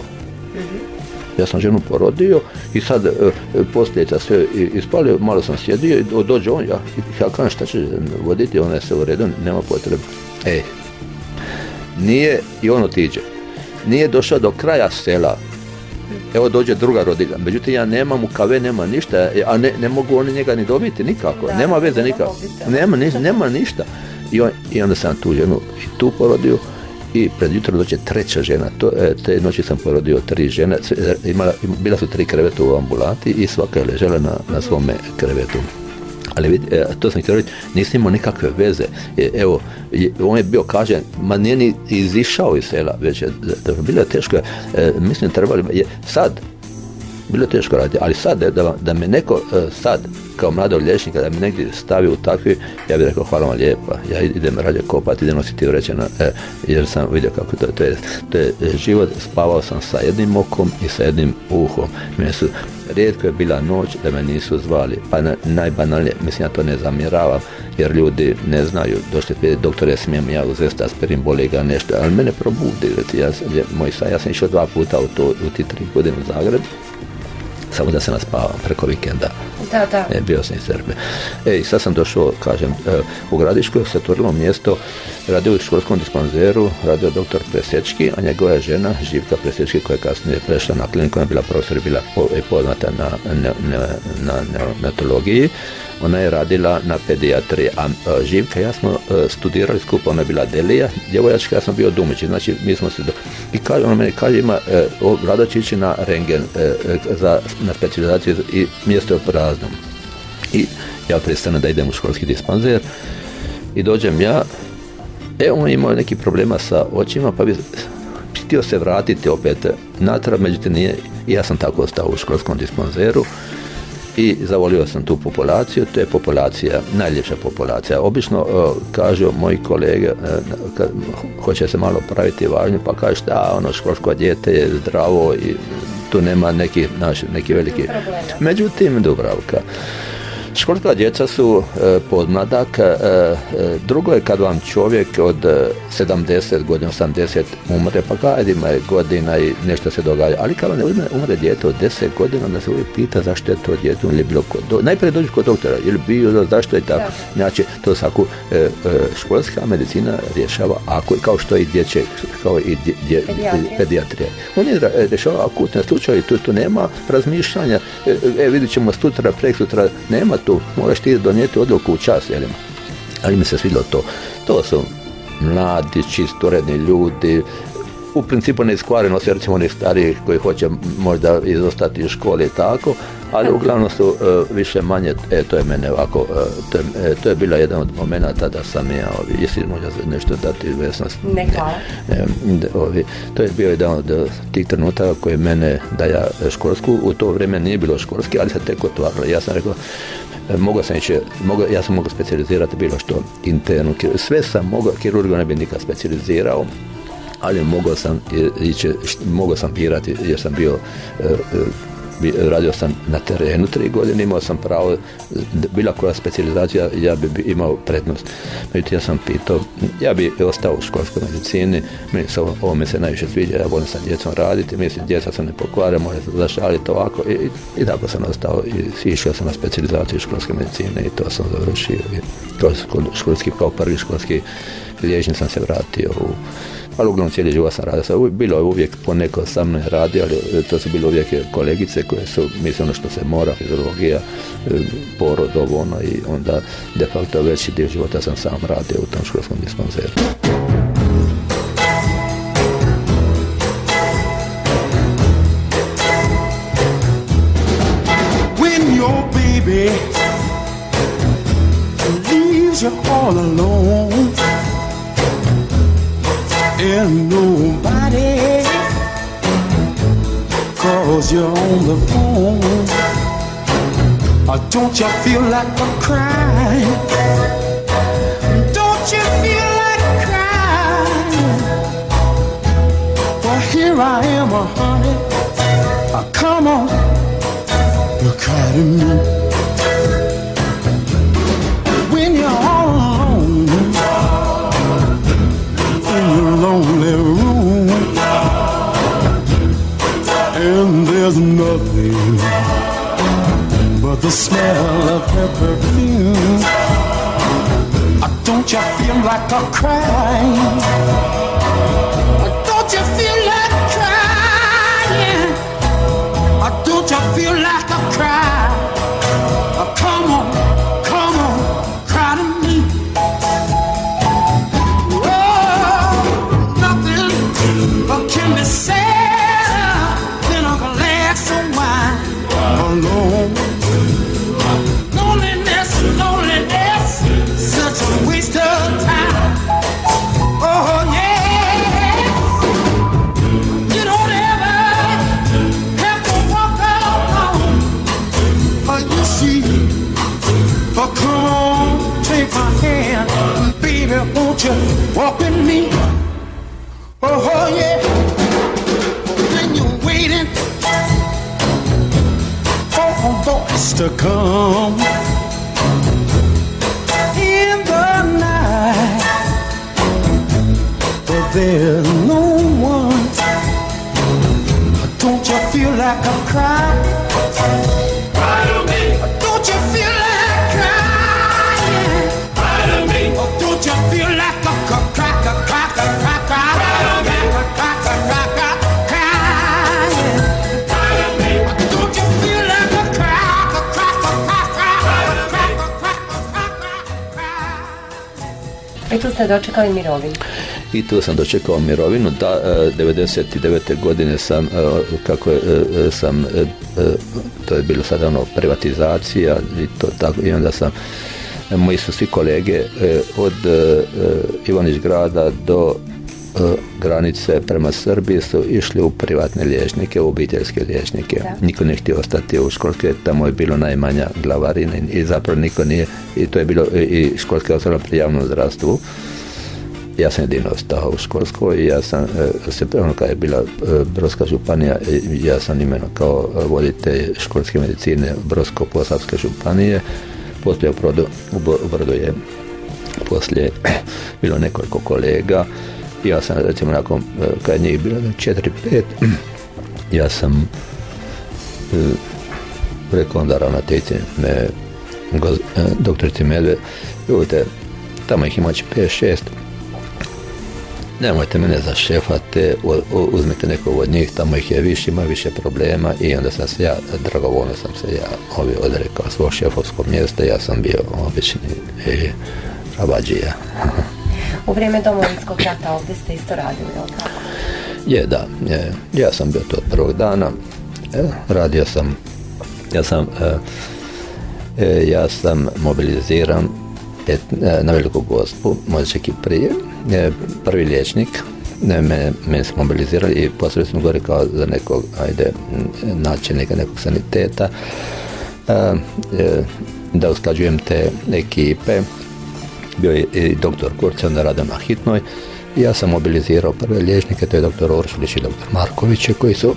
Ja sam ženu porodio i sad e, posljedica sve ispalio, malo sam sjedio i dođe on, ja, ja kažem šta će voditi, ona je se u redu, nema potrebe. E, nije, i on otiđe. Nije došao do kraja sela. Evo dođe druga rodilja, međutim ja nemam u kave, nema ništa, a ne, ne mogu oni njega ni dobiti nikako, da, nema veze nikako, nema, ni, nema ništa. I, on, I onda sam tu ženu i tu porodio i pred jutro dođe treća žena, to, te noći sam porodio tri žene, imala, bila su tri kreveta u ambulanti i svaka je ležela na, na svome krevetu. Ali vidi, to sam htio reći, nisam imao nikakve veze. Evo, on je bio kažen, ma nije ni izišao iz sela, već je, bilo je teško, mislim trebali, je, sad, bilo je teško raditi, ali sad, da, da me neko sad, kao mladog liječnika, da me negdje stavi u takvi, ja bih rekao hvala vam lijepa, ja idem rađe kopati, idem nositi vrećena, jer sam vidio kako to, to je, to je život, spavao sam sa jednim okom i sa jednim uhom. Mene su, rijetko je bila noć da me nisu zvali, pa na, najbanalnije, mislim ja to ne zamjeravam, jer ljudi ne znaju, došli prije doktore, smijem ja uzeti aspirin, boli ga nešto, ali mene probudi, ja, moj san, ja sam išao dva puta u, to, u ti tri godine u Zagreb, samo da se naspavam preko vikenda. Da, da. E, bio sam iz Srbije. E, i sad sam došao, kažem, e, u Gradišku se otvorilo mjesto, radio u školskom dispanzeru, radio doktor Presječki, a njegova žena, Živka Presječki, koja je kasnije prešla na kliniku, ona je bila profesor, bila po, poznata na, ne, ne, na neonatologiji. Ona je radila na pedijatriji, a Živka i ja smo studirali skupo, ona je bila Delija, djevojačka, ja sam bio Dumići, znači mi smo se do... I kaže, ona meni kaže, ima, e, rado će ići na rengen, e, za, na specijalizaciju i mjesto je prazno. I ja pristanem da idem u školski dispanzer i dođem ja, e, on je imao neki problema sa očima, pa bi htio se vratiti opet natrag, međutim nije, i ja sam tako ostao u školskom dispanzeru. I zavolio sam tu populaciju, to je populacija, najljepša populacija. Obično uh, kažu moji kolege, uh, kad hoće se malo praviti važnje, pa kažu da, ono školsko dijete je zdravo i tu nema neki, naš, neki veliki... Međutim, Dubravka, Školska djeca su e, podmladak, e, e, drugo je kad vam čovjek od e, sedamdeset godina, osamdeset umre, pa kad ima je godina i nešto se događa, ali kad vam ne umre, umre dijete od deset godina, onda se uvijek pita zašto je to dijete ili bilo kod. Do... Najprije dođu kod doktora, ili bio, zašto je tako. Znači, to svaku e, e, školska medicina rješava, ako, kao što i dječje, kao i dje, dje, pedijatrija. pedijatrija. On je rješava akutne slučaje, tu, tu nema razmišljanja, e, e vidit ćemo sutra, preksutra, nema tu, moraš ti donijeti odluku u čas, jel? Ali mi se svidilo to. To su mladi, čistoredni ljudi, u principu neiskvareno se, recimo onih starijih koji hoće možda izostati iz škole i tako, ali uglavnom su uh, više manje, e, to je mene ovako, uh, to, je, e, to je bila jedan od momenata da sam ja, ovi, jesi možda nešto dati vesnost? Ne, hvala. E, ovi, to je bio jedan od tih trenutaka koji mene da ja školsku, u to vrijeme nije bilo školski, ali se tek otvaralo. Ja sam rekao, mogao sam ići, mogao, ja sam mogao specijalizirati bilo što internu, sve sam mogao, kirurgu ne bi nikad specijalizirao, ali mogao sam ići, mogao sam birati jer sam bio, radio sam na terenu tri godine, imao sam pravo, bila koja specijalizacija, ja bi imao prednost. Međutim, ja sam pitao, ja bi ostao u školskoj medicini, meni se, ovo mi se najviše sviđa, ja volim sa djecom raditi, mislim, djeca se ne pokvare, može se zašaliti ovako i, i, i tako sam ostao i išao sam na specijalizaciju školske medicine i to sam završio. I kroz školski, kao prvi školski liječnik sam se vratio u ali uglavnom cijeli život sam radio. Bilo je uvijek poneko sa mnom radi, ali to su bile uvijek kolegice koje su, mislim, ono što se mora, fiziologija, porod, ovo, ono, i onda de facto veći dio života sam sam radio u tom školskom dispanzeru. When your baby leaves you all alone and nobody calls you on the phone, or don't you feel like a crying? Don't you feel like crying? Well, here I am, uh, honey. Uh, come on, you cry to me. When you're all alone in your lonely room, and there's nothing but the smell of her perfume, don't you feel like a crying? Don't you feel like crying? Don't you feel like a cry? Come on, come on, cry to me. Can be sad in a glass of wine alone. Loneliness, loneliness, such a waste of time. Oh yeah, you don't ever have to walk alone. Oh, you see, oh come on, take my hand, baby, won't you walk with me? Oh yeah, when you're waiting for a voice to come in the night, but there's no one. Don't you feel like a cry? Cry to me. Don't you feel like crying? Cry to me. Don't you feel like a cry, cry, cry, cry, cry? I tu ste dočekali mirovinu? I tu sam dočekao mirovinu, da, devedeset devete godine sam, kako je, sam, to je bilo sada ono privatizacija i to tako, i onda sam, moji su svi kolege od Ivanić Grada do granice prema Srbiji su išli u privatne liječnike, u obiteljske liječnike. Da. Niko ne htio ostati u školske, tamo je bilo najmanja glavarina i zapravo niko nije, i to je bilo i školske ostalo pri javnom zdravstvu. Ja sam jedino ostao u školskoj i ja sam se, ono kad je bila Brodska županija, ja sam imeno kao voditelj školske medicine Brodsko-posavske županije, poslije u Brodu, u Brodu je poslije bilo nekoliko kolega. Ja sam, recimo, nakon, kad njih bilo četiri pet, ja sam e, rekao onda ravnateljici me, go, e, doktorici Medved, vidite, tamo ih ima pet šest, nemojte mene za šefa, te uzmite nekog od njih, tamo ih je više, ima više problema, i onda sam se ja, dragovoljno sam se ja ovi odrekao svog šefovskog mjesta, ja sam bio obični e, rabađija. U vrijeme Domovinskog rata ovdje ste isto radili, je li tako? Je, da. Je. Ja sam bio to od prvog dana. E, radio sam, ja sam, e, e, ja sam mobiliziran pet, e, na Veliku Gospu, možda čak i prije. E, prvi liječnik, ne, mene, mene su mobilizirali i poslije smo govorili kao za nekog, ajde, načelnika nekog saniteta, e, e, da usklađujem te ekipe. Bio je i doktor Kurca, onda radio na hitnoj. Ja sam mobilizirao prve liječnike, to je doktor Oršulić i doktor Marković, koji su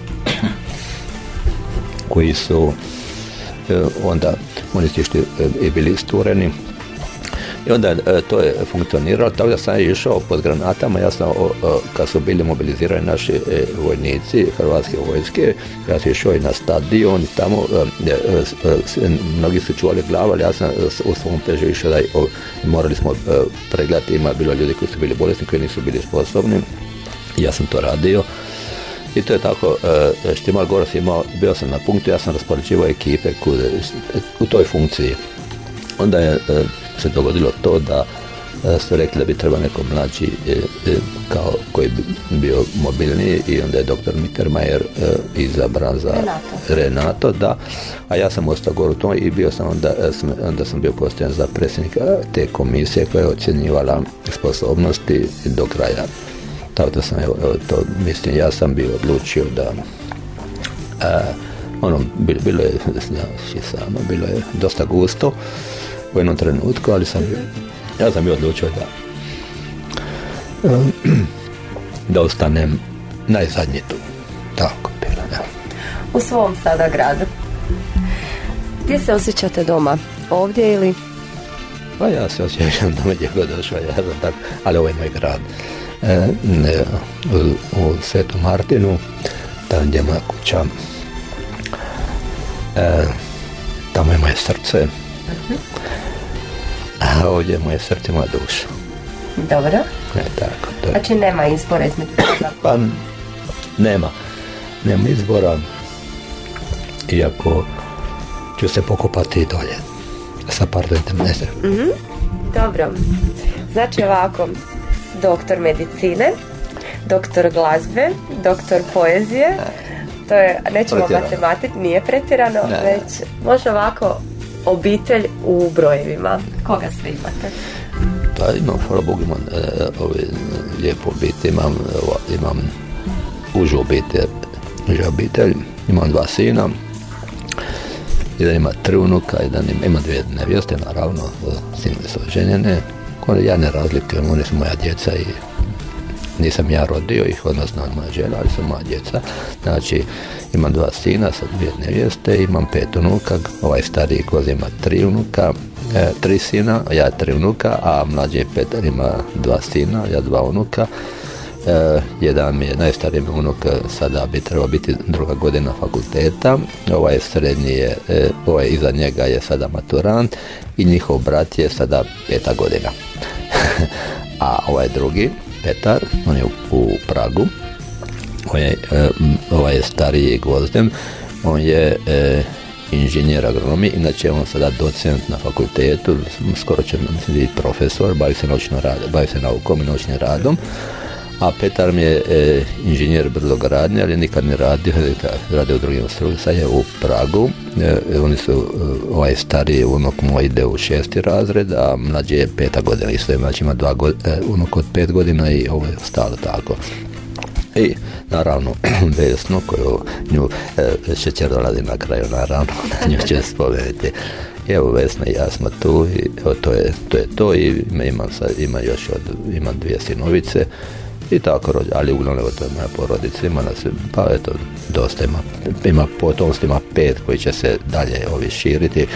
koji su onda oni su išli i bili stvoreni. I onda to je funkcioniralo, tako da sam išao pod granatama. Ja sam, kad su bili mobilizirani naši vojnici Hrvatske vojske, ja sam išao i na stadion i tamo mnogi su čuvali glavu, ali ja sam u svom težu išao da morali smo pregledati, ima bilo ljudi koji su bili bolesni, koji nisu bili sposobni. Ja sam to radio. I to je tako, Štimal Goros imao, bio sam na punktu, ja sam raspoređivao ekipe kude, u toj funkciji. Onda je se dogodilo to da su rekli da bi trebao neko mlađi kao koji bi bio mobilniji, i onda je doktor Mittermeier izabran za Renato. Renato, da, a ja sam ostao gore u tom i bio sam onda, onda sam bio postojan za predsjednika te komisije koja je ocjenjivala sposobnosti do kraja. Tako da sam, evo, to mislim, ja sam bio odlučio da a, ono, bilo, bilo je, znači, samo, bilo je dosta gusto u jednom trenutku, ali sam bio, ja sam bio odlučio da da ostanem najzadnji tu. Tako bilo, da. U svom sada gradu. Gdje se osjećate doma? Ovdje ili? Pa ja se osjećam doma gdje god došao, ja sam tako, ali ovo je moj grad. E, ne, u, u Svetom Martinu, tamo gdje je moja kuća, e, tamo je moje srce, uh-huh. A ovdje je moje srce, moja duša. Dobro. E, tako, to je. Znači nema izbora između toga? Pa nema, nema izbora, iako ću se pokopati i dolje sa pardonitem ne znam. Uh-huh. Dobro, znači ovako, doktor medicine, doktor glazbe, doktor poezije, to je, nećemo matematiti, nije pretjerano, ne. Već može ovako obitelj u brojevima. Koga sve imate? Pa imam, hvala Bogu, imam e, ove, lijepu obitelj, imam, imam užu obitelj, užu obitelj, imam dva sina, jedan ima tri unuka, jedan ima, ima dvije nevjeste, naravno, sinove su ženjene. Ja ne razlikujem, oni su moja djeca i nisam ja rodio ih, odnosno od moja žena, ali su moja djeca. Znači, imam dva sina sa dvije nevjeste, imam pet unuka, ovaj stariji Koz ima tri unuka, e, tri sina, ja tri unuka, a mlađi Petar ima dva sina, ja dva unuka. E, jedan mi je, najstariji mi unuk, sada bi trebao biti druga godina fakulteta, ovaj srednji je, e, ovaj iza njega je sada maturant i njihov brat je sada peta godina. A ovaj drugi, Petar, on je u, u Pragu, on je, e, ovaj je stariji Gvozdem, on je e, inženjer agronomije, inače on sada docent na fakultetu, skoro će biti profesor, bavi se naučno radom, bavi se naukom i naučnim radom. A Petar mi je e, inženjer brodogradnje, ali nikad ne radio, radio u drugim stručima, sad je u Pragu. E, oni su, ovaj stariji unuk moj ide u šesti razred, a mlađi je peta godina, isto znači ima dva god, e, unuk od pet godina i ovo je ostalo tako. I naravno Vesnu, koju nju e, šećer dolazi na kraju, naravno, na nju će spomenuti. Evo Vesna i ja smo tu i evo, to, je, to je to i imam, sad, ima još od, imam dvije sinovice I tako rođe, ali uglavnom to je moja porodica, ima nas, pa eto, dosta ima, ima potomstvo, ima pet koji će se dalje ovi širiti,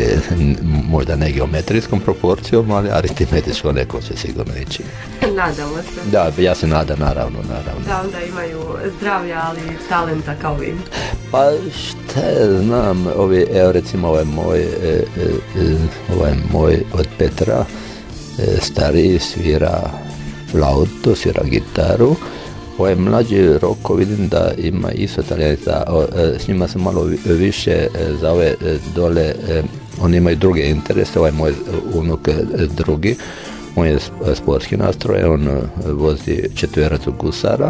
možda ne geometrijskom proporcijom, ali aritmetičko neko će sigurno ići. Nadamo se. Da, ja se nadam, naravno, naravno. Da, onda imaju zdravlja, ali talenta kao vi. Pa šta je, znam, ovi, evo recimo ovaj moj, e, e, ovaj moj od Petra, e, stariji svira flautu, svira gitaru. Ovaj mlađi Roko vidim da ima isto talenta, s njima sam malo više za ove dole, oni imaju druge interese, ovaj moj unuk drugi, on je sportski nastrojen, on vozi četverac gusara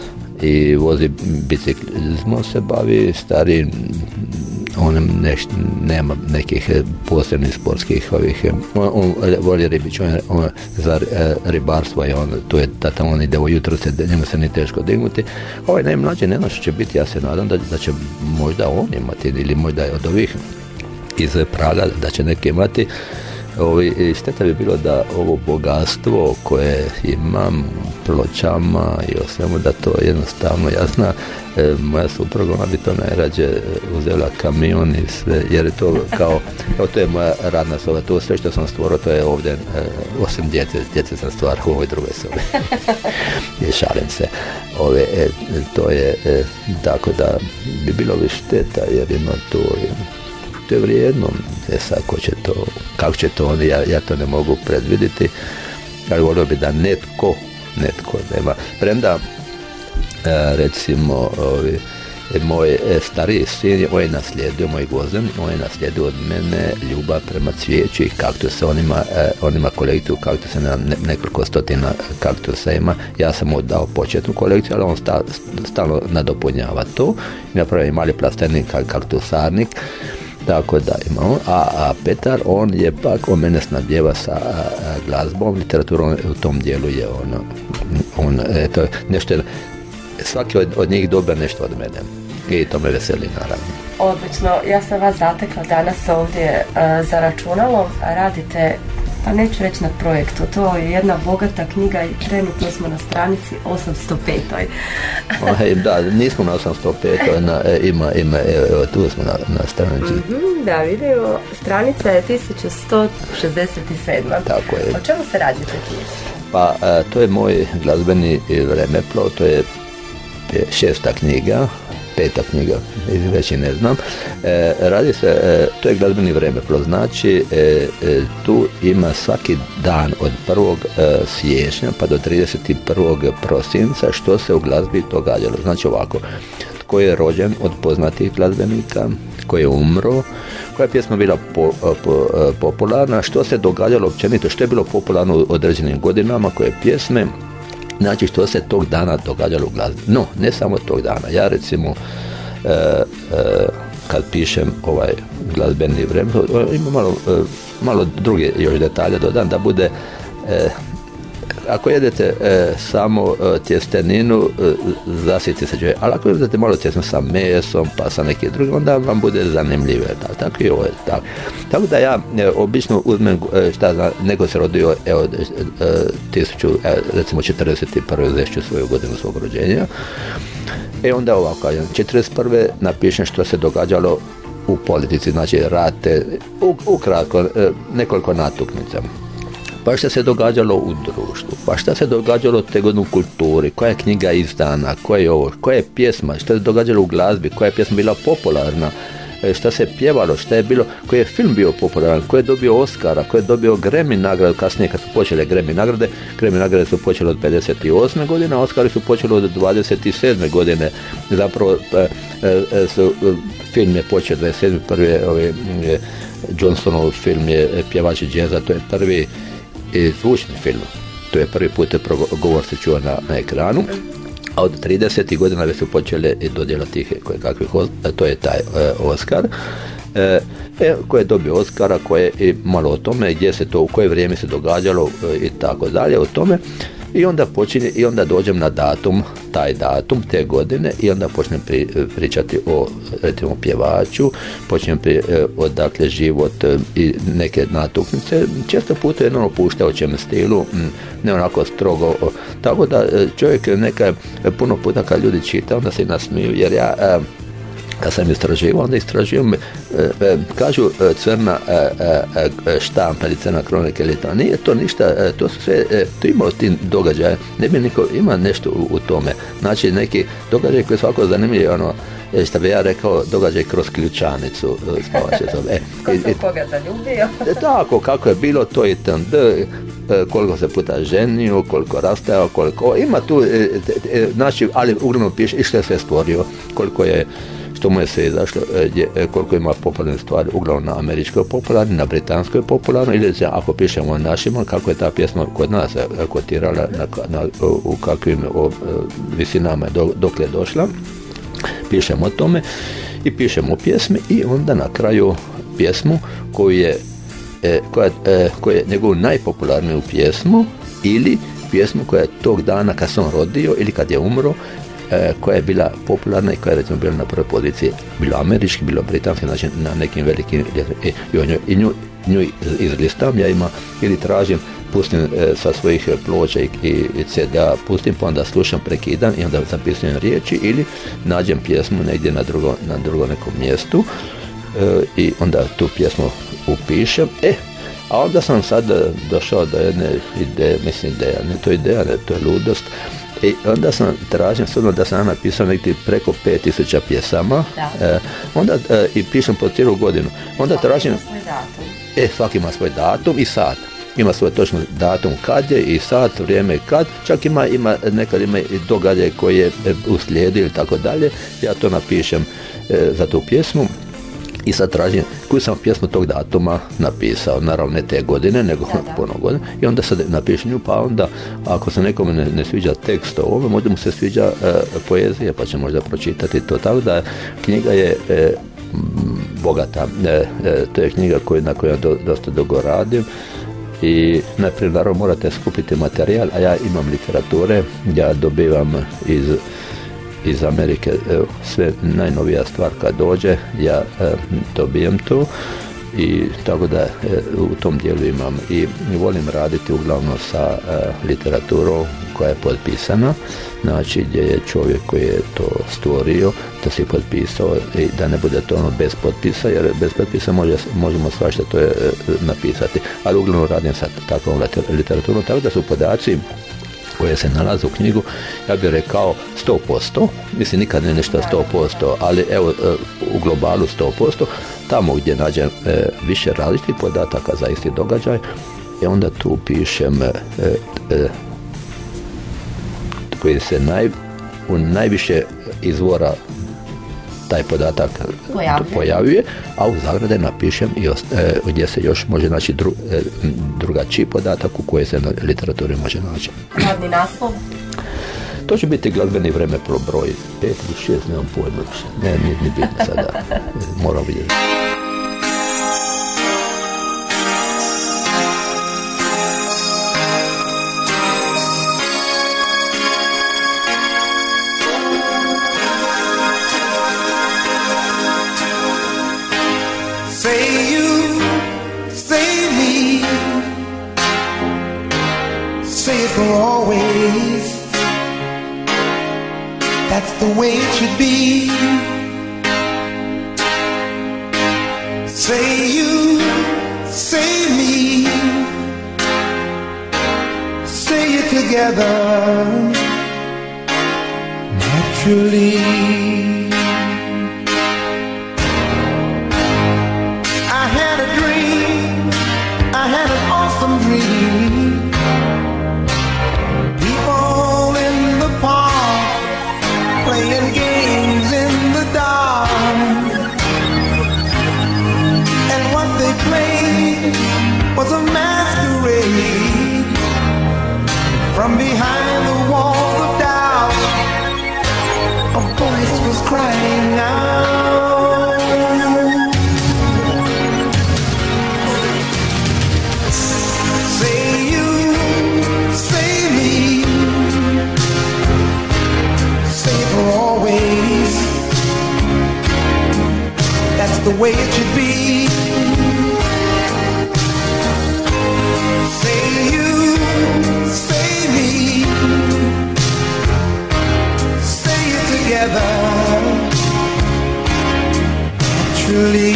i vozi biciklizmom se bavi, stari, on neš, nema nekih posebnih sportskih ovih, on, on voli ribić, on, on za ribarstvo i on, tu je tata, on ide ujutro, se, njemu se ni teško dignuti. Ovaj najmlađi ne znam što će biti, ja se nadam da, da će možda on imati, ili možda od ovih iz Praga, da će neki imati. Ovi, šteta bi bilo da ovo bogatstvo koje imam pločama i o svemu, da to jednostavno jasna, e, moja supruga, ona bi to najrađe uzela kamion i sve, jer je to kao, evo to je moja radna soba, to sve što sam stvorio, to je ovdje, e, osim djece, djece sam stvarao u ovoj drugoj sobi. I šalim se. Ove, e, to je, e, tako da bi bilo bi šteta, jer ima to je vrijedno, e sad ko će to, kako će to oni, ja, ja to ne mogu predvidjeti, ali volio bi da netko, netko nema, premda e, recimo ovi, moj stariji sin, on je naslijedio, moj Gvozden, on je naslijedio od mene ljubav prema cvijeću i kaktusa, on ima, eh, on ima kolekciju kaktusa, na ne, nekoliko stotina kaktusa ima, ja sam mu dao početnu kolekciju, ali on sta, stalno nadopunjava to i napravio mali plastenik kaktusarnik, tako da imamo, a, a Petar, on je pak, on mene snabdjeva sa a, a, glazbom, literaturom, u tom dijelu je on, on eto, nešto je, svaki od, od njih dobija nešto od mene i to me veseli naravno. Odlično, ja sam vas zatekla danas ovdje uh, za računalom, radite, pa neću reći na projektu, to je jedna bogata knjiga i trenutno smo na stranici osamsto pet. Oj, da, nismo na osamsto pet, na, ima, ima, evo, tu smo na, na stranici. Mm-hmm, da, vidimo, stranica je tisuću sto šezdeset sedam. Tako je. O čemu se radi u knjizi? Pa, a, to je moj glazbeni vremeplov, to je šesta knjiga, peta knjiga, već i ne znam. E, radi se, e, to je glazbeni vremeplov, znači e, e, tu ima svaki dan od prvog e, siječnja pa do trideset prvog prosinca što se u glazbi događalo. Znači ovako, tko je rođen od poznatih glazbenika, tko je umro, koja je pjesma bila po, po, popularna, što se događalo općenito, što je bilo popularno u određenim godinama, koje pjesme, znači što se tog dana događalo u glazbi. No, ne samo tog dana. Ja recimo e, e, kad pišem ovaj glazbeni vremen, ima malo, e, malo druge još detalje dodam, da bude e, ako jedete e, samo e, tjesteninu, e, zasiti se čovjek, ali ako jedete malo tjesno sa mesom pa sa nekim drugim, onda vam bude zanimljivo. Tako, tako i ovo je tako. Tako da ja e, obično uzmem, e, šta znam, neko se rodio evo, e, tisuću, e, recimo četrdeset prve uzešću svoju godinu svog rođenja. E onda ovako, četrdeset prve napišem što se događalo u politici, znači rate, u, ukratko, e, nekoliko natuknica. Pa šta se događalo u društvu, pa šta se događalo te godine u kulturi, koja je knjiga izdana, koja je ovo, koja je pjesma, šta se događalo u glazbi, koja je pjesma bila popularna, šta se pjevalo, šta je bilo, koji je film bio popularan, koji je dobio Oscara, koji je dobio Grammy nagradu, kasnije kad su počele Grammy nagrade, Grammy nagrade su počele od pedeset osme godine, a Oscari su počeli od dvadeset sedme godine, zapravo e, e, su, film je počeo dvadeset sedme prvi ovaj, Johnsonov film je Pjevači džeza, to je prvi i zvučni film. To je prvi put govor se čuo na, na ekranu, a od tridesetih godina već su počele i dodjela tih koje kakvih, to je taj e, Oscar, e, koje je dobio Oscara, koje je malo o tome, gdje se to, u koje vrijeme se događalo e, i tako dalje o tome. I onda počinje, i onda dođem na datum taj datum, te godine i onda počnem pri, pričati o recimo pjevaču, počnem pri, odakle život i neke natuknice. Često puta jedno opuštajućem stilu, ne onako strogo. Tako da čovjek neka puno puta kad ljudi čita, onda se i nasmiju, jer ja kad sam istraživao, onda istraživam, kažu crna štampa ili crna kronika ili to. Nije to ništa, to su sve, to ima od tih događaja, ne bi niko, ima nešto u, u tome. Znači neki događaj koji je svako zanimljiv, ono, što bi ja rekao, događaj kroz ključanicu. E, Ko se koga zaljubio? Tako, kako je bilo to i ten, koliko se puta ženio, koliko rastajao, koliko, ima tu, znači, ali uglavnom piše i što je sve stvorio, koliko je, što mu je sve izašlo, koliko ima popularne stvari, uglavnom na američkoj popularni, na britanskoj popularnoj, ili ako pišemo o našima, kako je ta pjesma kod nas kotirala, na, na, u kakvim o, visinama do, dokle je došla, pišemo o tome i pišemo pjesme i onda na kraju pjesmu koju je, e, koja, e, koja je njegovu najpopularniju pjesmu ili pjesmu koja je tog dana kad se on rodio ili kad je umro, koja je bila popularna i koja je recimo bila na prvoj poziciji, bilo američki, bilo britanski, znači na nekim velikim, i, i nju, nju izlistam, ja ima ili tražim, pustim e, sa svojih ploča i, i, i ce de a, pustim, pa onda slušam, prekidam i onda zapisujem riječi ili nađem pjesmu negdje na drugo, na drugo nekom mjestu e, i onda tu pjesmu upišem. E, a onda sam sad došao do jedne ideje, mislim ideja, ne to ideja, ne to je ludost. I onda sam tražim, sudno da sam napisao nekih preko pet tisuća pjesama, e, onda e, i pišem po cijelu godinu. Onda svaki tražim, ima svoj datum. E, svaki ima svoj datum i sat. Ima svoj točno datum kad je i sat, vrijeme kad, čak ima, ima nekad ima i događaj koji je uslijedi ili tako dalje. Ja to napišem e, za tu pjesmu. I sad tražim koju sam pjesmu tog datuma napisao, naravno ne te godine, nego puno godine, i onda sad napišem nju, pa onda ako se nekome ne, ne sviđa tekst o ovome, možda mu se sviđa e, poezija, pa će možda pročitati to. Tako da knjiga je e, bogata, e, e, to je knjiga koju, na kojoj ja do, dosta dugo radim i najprije naravno morate skupiti materijal, a ja imam literature, ja dobivam iz iz Amerike sve najnovija stvar kad dođe, ja e, dobijem to i tako da e, u tom dijelu imam i volim raditi uglavnom sa e, literaturom koja je potpisana, znači gdje je čovjek koji je to stvorio, da se je potpisao i da ne bude to ono bez potpisa, jer bez potpisa može, možemo svašta to je e, napisati, ali uglavnom radim sa takvom literaturom, tako da su podaci koje se nalaze u knjigu, ja bih rekao sto posto, mislim nikad ne nešto sto posto, ali evo u globalu sto posto, tamo gdje nađem e, više različitih podataka za isti događaj, i onda tu pišem e, e, koji se naj, u najviše izvora taj podatak pojavljuje, pojavljuje a u zagrade napišem i ost, e, gdje se još može naći dru, e, drugačiji podatak u kojoj se na literaturi može naći. Glavni naslov? To će biti glazbeni vreme pro broj pet ili šest, nemam pojma. Ne, nije ni bitno sada. Moram vidjeti. For always, that's the way it should be. Say you, say me, say it together, naturally. I had a dream, I had an awesome dream. Playing games in the dark, and what they played was a masquerade. From behind the walls of doubt, a voice was crying out. Say you, say me, way it should be. Say you, say me, say it together, naturally.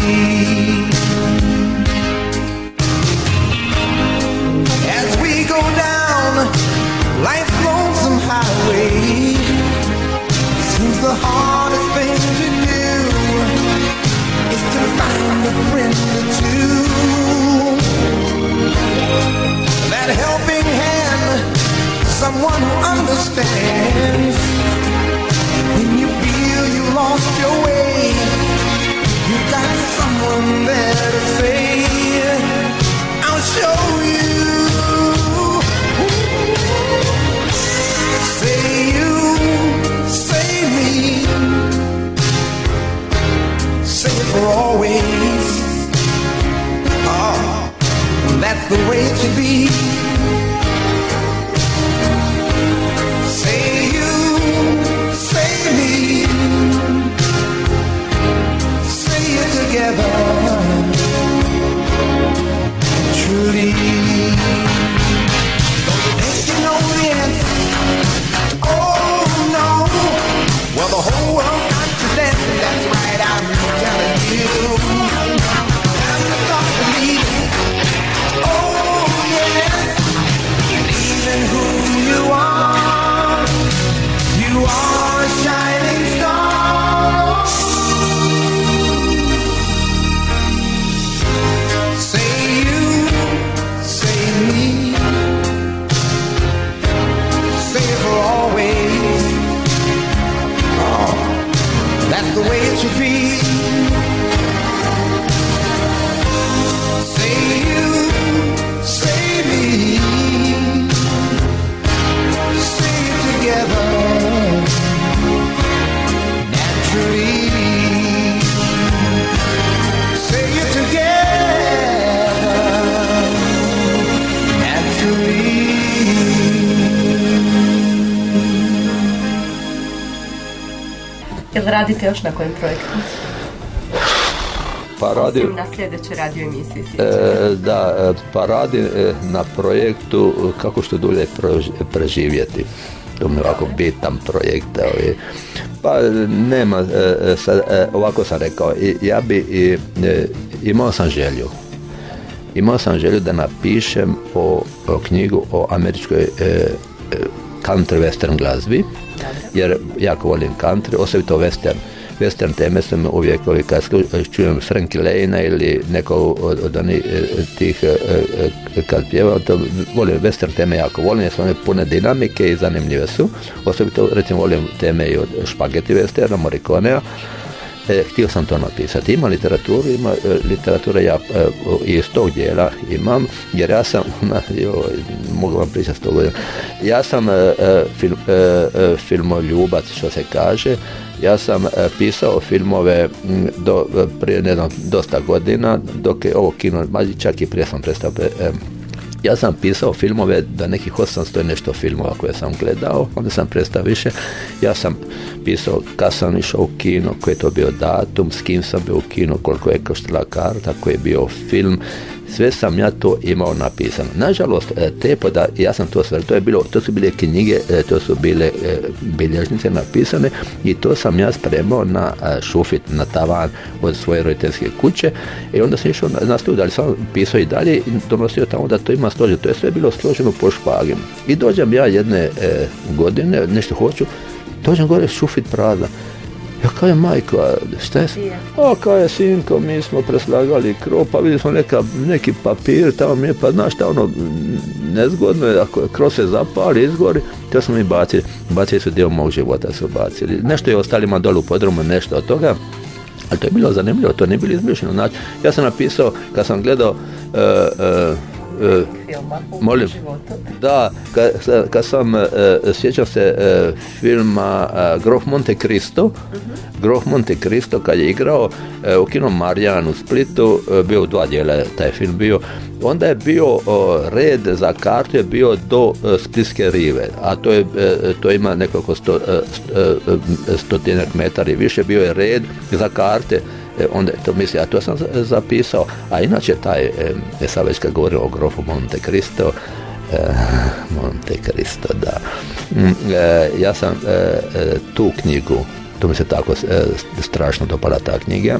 As we go down life's lonesome highway, seems the hardest thing to do is to find a friend or two. That helping hand, someone who understands. When you feel you lost your way, you got someone there to say, I'll show you. Say you, say me, say it for always. Oh, that's the way it should be. Say you, say me, say it together, truly. Don't you think you know the answer? Oh no, well the whole world got to dance, that's right, I'm telling you. Time to start believing. Oh yes, believe in who you are. You are a shining star. Say you, say me, say it for always. Oh, that's the way it should be. Say you, say me, say it together, naturally. Say it together, naturally. Jel radite još na kojem projektu? Pa radim, na sljedećoj radio emisiji. e, da, pa radim e, na projektu kako što dulje prož, preživjeti. To mi je ovako bitan projekt. Ovaj. Pa nema, e, sad, e, ovako sam rekao, i, ja bi i, e, imao sam želju. Imao sam želju da napišem o, o knjigu o američkoj e, e, country western glazbi, jer jako volim country, osobito western. Western teme sam uvijek, kad čujem Frankie Lane'a ili neko od, od onih tih, kad pjevam, to volim western teme jako volim, jer su one pune dinamike i zanimljive su. Osobito, recimo, volim teme i od Špageti Westerna, Morriconea. E, htio sam to napisati. Ima literaturu, ima e, literatura ja e, iz tog dijela imam, jer ja sam, na, joj, mogu vam pričati sto godina, ja sam e, film, e, filmoljubac, što se kaže. Ja sam e, pisao filmove do, prije, ne znam, dosta godina, dok je ovo kino, čak i prije sam prestao e, ja sam pisao filmove, da nekih osamsto i nešto filmova koje sam gledao, onda sam prestao više. Ja sam pisao kad sam išao u kino, koji je to bio datum, s kim sam bio u kino, koliko je koštala karta, koji je bio film. Sve sam ja to imao napisano. Nažalost, te podatke, ja sam to sve, to je bilo, to su bile knjige, to su bile bilježnice napisane i to sam ja spremao na šufit, na tavan od svoje roditeljske kuće i onda sam išao na studiju, ali sam pisao i dalje i donosio tamo da to ima složeno. To je sve bilo složeno po špagim. I dođem ja jedne e, godine, nešto hoću, dođem gore, šufit prazna. Ja kao je majko, šta je? A kao je sinko, mi smo preslagali krov, pa vidjeli smo neka, neki papir, tamo mi je, pa znaš šta ono, nezgodno je, ako krov se zapali, izgori, to smo mi bacili, bacili su dio mog života, su bacili. Nešto je ostalima dolu u podrumu, nešto od toga, ali to je bilo zanimljivo, to nije bilo izmišljeno. Znači, ja sam napisao, kad sam gledao, uh, uh, Uh, filma u molim, životu. Da, kad, kad sam, uh, sjećam se uh, filma uh, Grof Monte Cristo, uh-huh. Grof Monte Cristo kad je igrao uh, u kino Marijan u Splitu, uh, bio u dva dijela taj film bio, onda je bio uh, red za kartu je bio do uh, Splitske rive, a to je uh, to ima nekoliko sto, uh, stotinjak metara i više, bio je red za karte e, onda to misli, a to sam zapisao, a inače taj, e, ja sam već kad govorio o grofu Monte Cristo, e, Monte Cristo, da, e, ja sam e, e, tu knjigu, to mi se tako e, strašno dopala ta knjiga,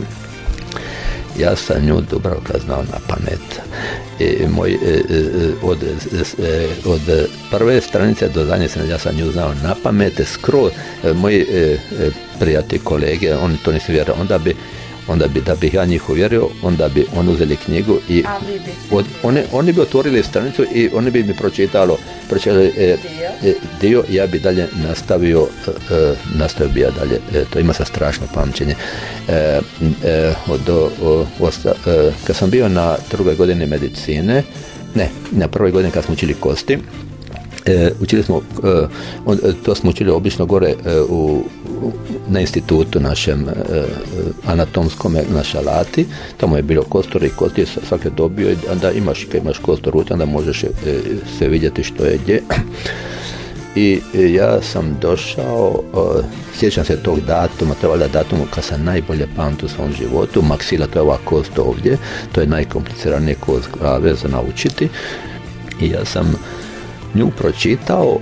ja sam nju Dubravka znao na pamet. I moj, e, od, e, od prve stranice do zadnje stranice ja sam nju znao na pamet, skroz. Moji e, prijatelji, kolege, oni to nisu vjerovali. Onda bi, onda bi, da bih ja njih uvjerio, onda bi oni uzeli knjigu i od, one, oni bi otvorili stranicu i oni bi mi pročitalo, pročitali e, e, dio, ja bi dalje nastavio, e, nastavio bi ja dalje, e, to ima sa strašno pamćenje. E, e, od, o, o, e, kad sam bio na drugoj godini medicine, ne, na prvoj godini kad smo učili kosti, E, učili smo, e, on, to smo učili obično gore e, u, na institutu našem e, anatomskome na Šalati, tamo je bilo kostor i kosti svake dobio i onda imaš, kad imaš kostor onda možeš e, se vidjeti što je gdje. I e, ja sam došao, e, sjećam se tog datuma, to je valjda datum kad sam najbolje pamtio u svom životu, maksila, to je ova kost ovdje, to je najkompliciranije kost glave za naučiti i ja sam nju pročitao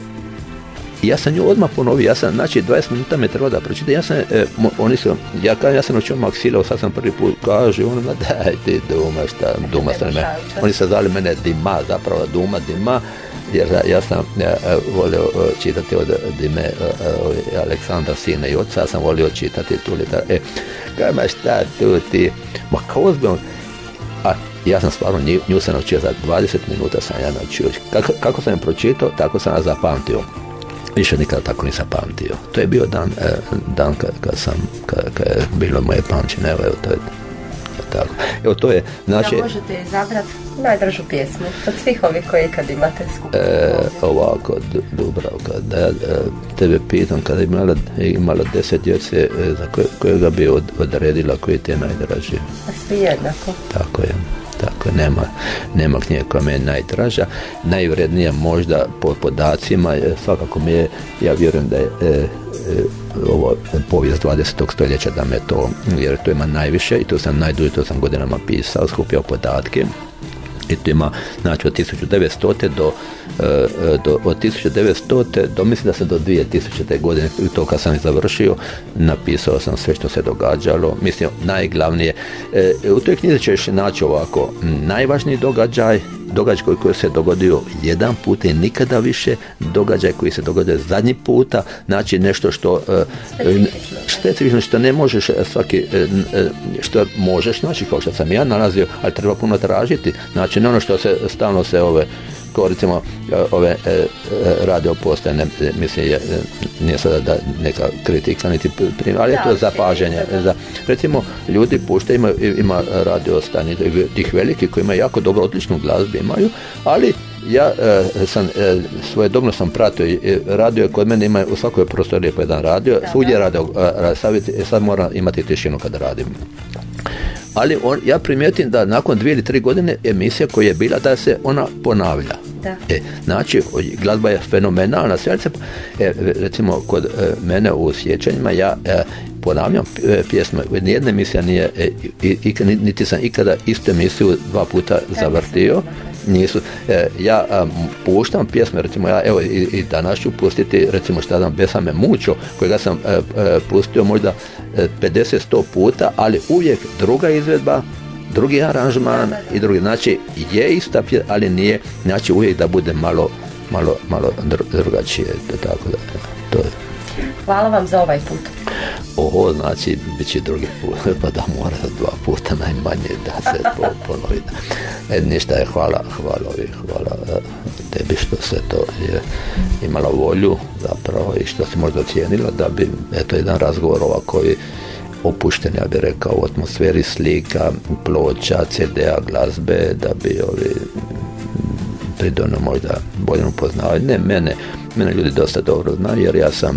i ja sam nju odmah ponovio, ja sam, znači dvadeset minuta me treba da pročitam, ja sam, e, mo, oni su, ja kažem, ja sam učio maksila, sad sam prvi put, kaže, ono, daj ti Duma, šta, Duma, šta me, oni su zvali mene Dima, zapravo Duma, Dima, jer ja sam ja, volio čitati od Dime, Aleksandra, sina i oca, ja sam volio čitati tu literaturu, e, kaj ma šta tu ti, ma kao ozbiljno, a ja sam stvarno nju, nju sam naučio za dvadeset minuta sam ja naučio. Kako, kako sam je pročitao, tako sam ja zapamtio. Više nikada tako nisam pamtio. To je bio dan, eh, dan kad, kad sam, kad, kad je bilo moje pamćenje. Evo, evo, to je tako. Evo, to je, znači... Da možete izabrati najdražu pjesmu od svih ovih koje kad imate skupno. E, ovako, Dubravka, da ja tebe pitam, kada je imala, imala deset djece, e, za koje, kojega bi od, odredila, koji ti je najdraži? A svi jednako. Tako je. Tako, nema, nema knjige koja mi je najdraža, najvrednija možda po podacima, svakako mi je, ja vjerujem da je e, e, ovo povijest dvadesetog stoljeća da me to, jer to ima najviše i to sam najduže, to sam godinama pisao, skupio podatke i to ima, znači od tisuću devetsto. do, do od tisuću devetsto. do mislim da sam do dvije tisućite. godine, to kad sam završio, napisao sam sve što se događalo, mislim najglavnije. E, u toj knjizi ćeš naći ovako, najvažniji događaj, događaj koji, koji se dogodio jedan put i nikada više, događaj koji se dogodio zadnji puta, znači nešto što specifično, što ne možeš svaki, što možeš naći, kao što sam ja nalazio, ali treba puno tražiti, znači ne ono što se stalno se ove ko recimo ove e, radio postaje, ne, mislim, je, nije sada da neka kritika, niti primjer, ali je to zapaženje. Za, recimo, ljudi puštaju, ima, ima radio stanice, tih veliki koji imaju jako dobro, odličnu glazbu imaju, ali ja e, sam, e, svojedobno sam pratio, e, radio kod mene ima u svakoj prostoriji po jedan radio, svugdje radio, a, savjet, e, sad moram imati tišinu kada radim. Ali on, ja primijetim da nakon dvije ili tri godine emisija koja je bila da se ona ponavlja. Da. E, znači, glazba je fenomenalna. Svijalce, e, recimo, kod e, mene u sjećanjima ja e, ponavljam e, pjesme. Nijedna emisija nije, e, i, i, niti sam ikada istu emisiju dva puta zavrtio. Nisu. E, ja a, puštam pjesme, recimo ja, evo i, i danas ću pustiti, recimo šta znam, Besame mučo, kojega sam e, e, pustio možda e, pedeset do sto puta, ali uvijek druga izvedba, drugi aranžman i drugi, znači je ista pjesma, ali nije, znači uvijek da bude malo, malo, malo drugačije, tako da, to je. Hvala vam za ovaj put. Ovo znači bit će drugi put, pa da mora dva puta najmanje da se ponovi. E, ništa je, hvala, hvala, hvala tebi što se to je imala volju zapravo i što si možda ocijenila da bi, eto, jedan razgovor ovako i opušten, ja bih rekao, u atmosferi slika, ploča, ce de a, glazbe, da bi ovi pridono možda bolje upoznavali. Ne, mene, mene ljudi dosta dobro znaju, jer ja sam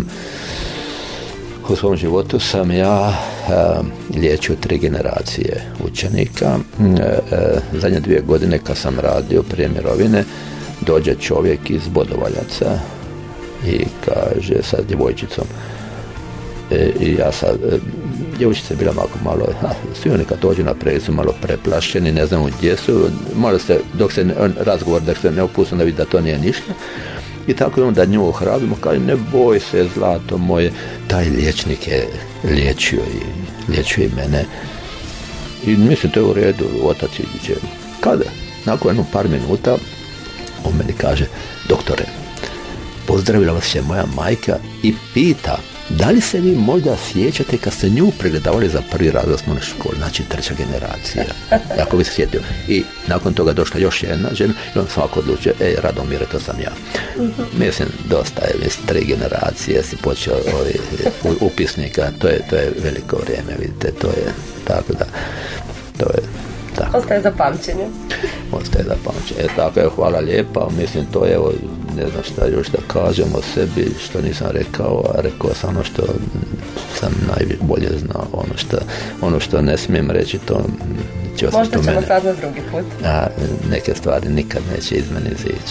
u svom životu sam ja a, liječio tri generacije učenika. E, e, zadnje dvije godine kad sam radio prije mirovine, dođe čovjek iz Bodovaljaca i kaže sa djevojčicom: e, i ja sad, e, djevojčica je bila malo, malo ha, svi oni kad dođu na pregled su malo preplašeni, ne znamo gdje su, malo se, dok se ne, razgovor dok se ne opusti, da vidi da to nije ništa. I tako je onda nju ohrabimo, kaže ne boj se zlato moje, taj liječnik je liječio i liječio i mene. I mislim to je u redu, otac iđe. Kada? Nakon jedno par minuta on meni kaže, doktore, pozdravila vas je moja majka i pita da li se vi možda sjećate kad ste nju pregledavali za prvi razred osnovne škole, znači treća generacija, ako bi se sjetio. I nakon toga došla još jedna žena i on svako odlučio, ej Radomire, to sam ja. Mislim, dosta je, mislim, tri generacije si počeo ovi, upisnika, to je, to je veliko vrijeme, vidite, to je, tako da, to je, tako. Ostaje za pamćenje. Ostaje za pamćenje. E, tako je, hvala lijepa, mislim, to je, evo, ne znam šta još da kažem o sebi, što nisam rekao, a rekao sam ono što sam najbolje znao, ono što, ono što ne smijem reći, to će ostati možda u mene. Možda ćemo sad na drugi put. A neke stvari nikad neće iz mene izići.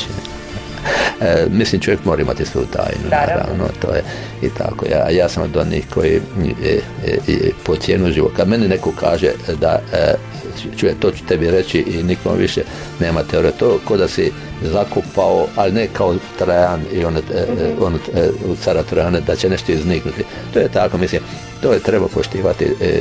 E, mislim, čovjek mora imati svoju tajnu, naravno, to je i tako. Ja, ja sam od onih koji e, e, e, po cijenu života. Kad meni neko kaže da e, čuje, to ću tebi reći i nikom više nema teorije, to ko da si zakupao, ali ne kao Trajan i on, e, on e, u cara Trajana da će nešto izniknuti. To je tako, mislim, to je treba poštivati e, e,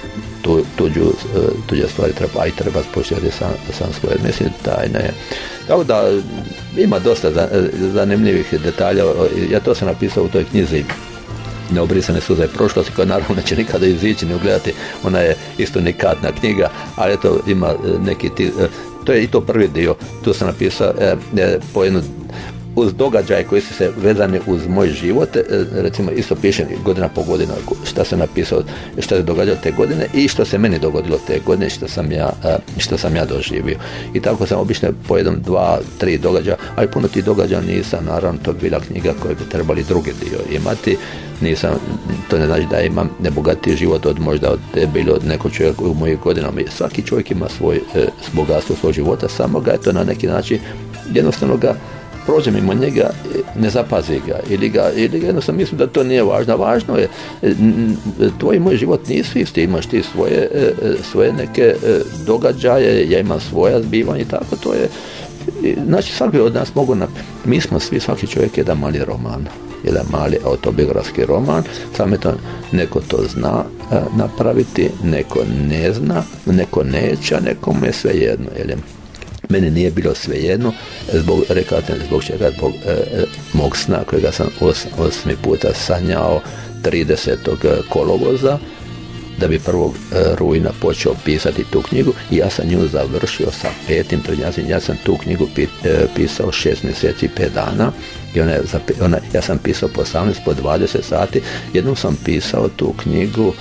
tu, tuđu, e, tuđe stvari, treba, a i treba poštivati sam, sam svoje, mislim, tajna je. Tako da ima dosta zanimljivih detalja, ja to sam napisao u toj knjizi Neobrisane suze prošlosti, koja naravno neće nikada izići ni ugledati, ona je isto unikatna knjiga, ali eto ima neki ti, to je i to prvi dio, tu sam napisao e, e, po jednu uz događaje koji su se vezani uz moj život, recimo isto pišem godina po godina šta sam napisao, šta se događalo te godine i što se meni dogodilo te godine, što sam ja, što sam ja doživio. I tako sam obično po jednom, dva, tri događaja, ali puno tih događaja nisam, naravno to je bila knjiga koju bi trebali drugi dio imati. Nisam, to ne znači da imam nebogatiji život od možda od tebe ili od nekog čovjeka u mojih godinama. Svaki čovjek ima svoj e, bogatstvo svog života, samo ga je to na neki način jednostavno ga prođe mimo njega, ne zapazi ga ili ga, ili ga jednostavno mislim da to nije važno. Važno je, tvoj i moj život nisu isti, imaš ti svoje, svoje neke događaje, ja imam svoja zbivanja i tako, to je, znači svaki od nas mogu, na, mi smo svi, svaki čovjek je jedan mali roman, jedan mali autobiografski roman, samo to neko to zna napraviti, neko ne zna, neko neće, a nekomu je svejedno, jel? Meni nije bilo svejedno, zbog, rekao sam, zbog čega, zbog e, mog sna kojega sam os, osmi puta sanjao tridesetog kolovoza, da bi prvog rujna počeo pisati tu knjigu i ja sam nju završio sa petim prednjacim. Ja sam tu knjigu pi, e, pisao šest mjeseci i pet dana i ona, ona, ja sam pisao po osamnaest, po dvadeset sati. Jednom sam pisao tu knjigu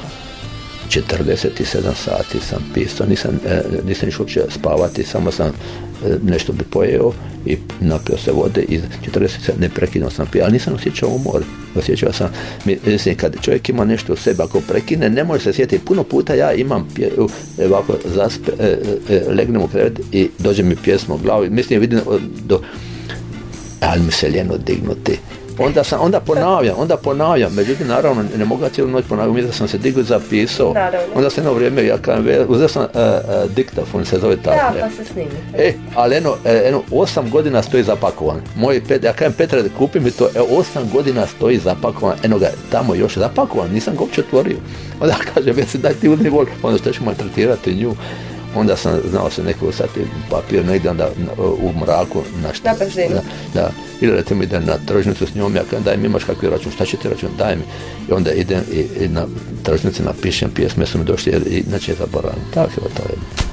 četrdeset sedam sati sam pisao, nisam, e, nisam išao uopće spavati, samo sam e, nešto bi pojeo i napio se vode i četrdeset sedam, ne prekinuo sam pio, ali nisam osjećao umor. Osjećao sam, mislim, kad čovjek ima nešto u sebi, ako prekine, ne može se sjetiti. Puno puta ja imam, pje, ovako, zaspe, e, e, legnem u krevet i dođe mi pjesma u glavu i mislim, vidim do, ali mi se ljeno dignuti. Onda sam, onda ponavljam, onda ponavljam, međutim, naravno, ne mogu cijelu noć ponavljam, mislim da sam se digao i zapisao. Naravno. Onda sam jedno vrijeme, ja kažem, uzeo sam uh, uh, diktafon, se zove tako. Da, pa se snimi. E, ali eno, eno, osam godina stoji zapakovan. Moj pet, ja kažem, Petre, kupi mi to, e, osam godina stoji zapakovan, eno ga, tamo još zapakovan, nisam ga uopće otvorio. Onda kažem, jesi daj ti uzmi vol, onda što ću maltretirati nju. Onda sam znao se neko usati papir negdje onda u mraku na šta. Da, da, da. Ili recimo idem na tržnicu s njom, ja kažem daj mi imaš kakvi račun, šta će ti račun, daj mi. I onda idem i, i na tržnici napišem pjesme, su mi došli i inače zaboravim. Tako je to je.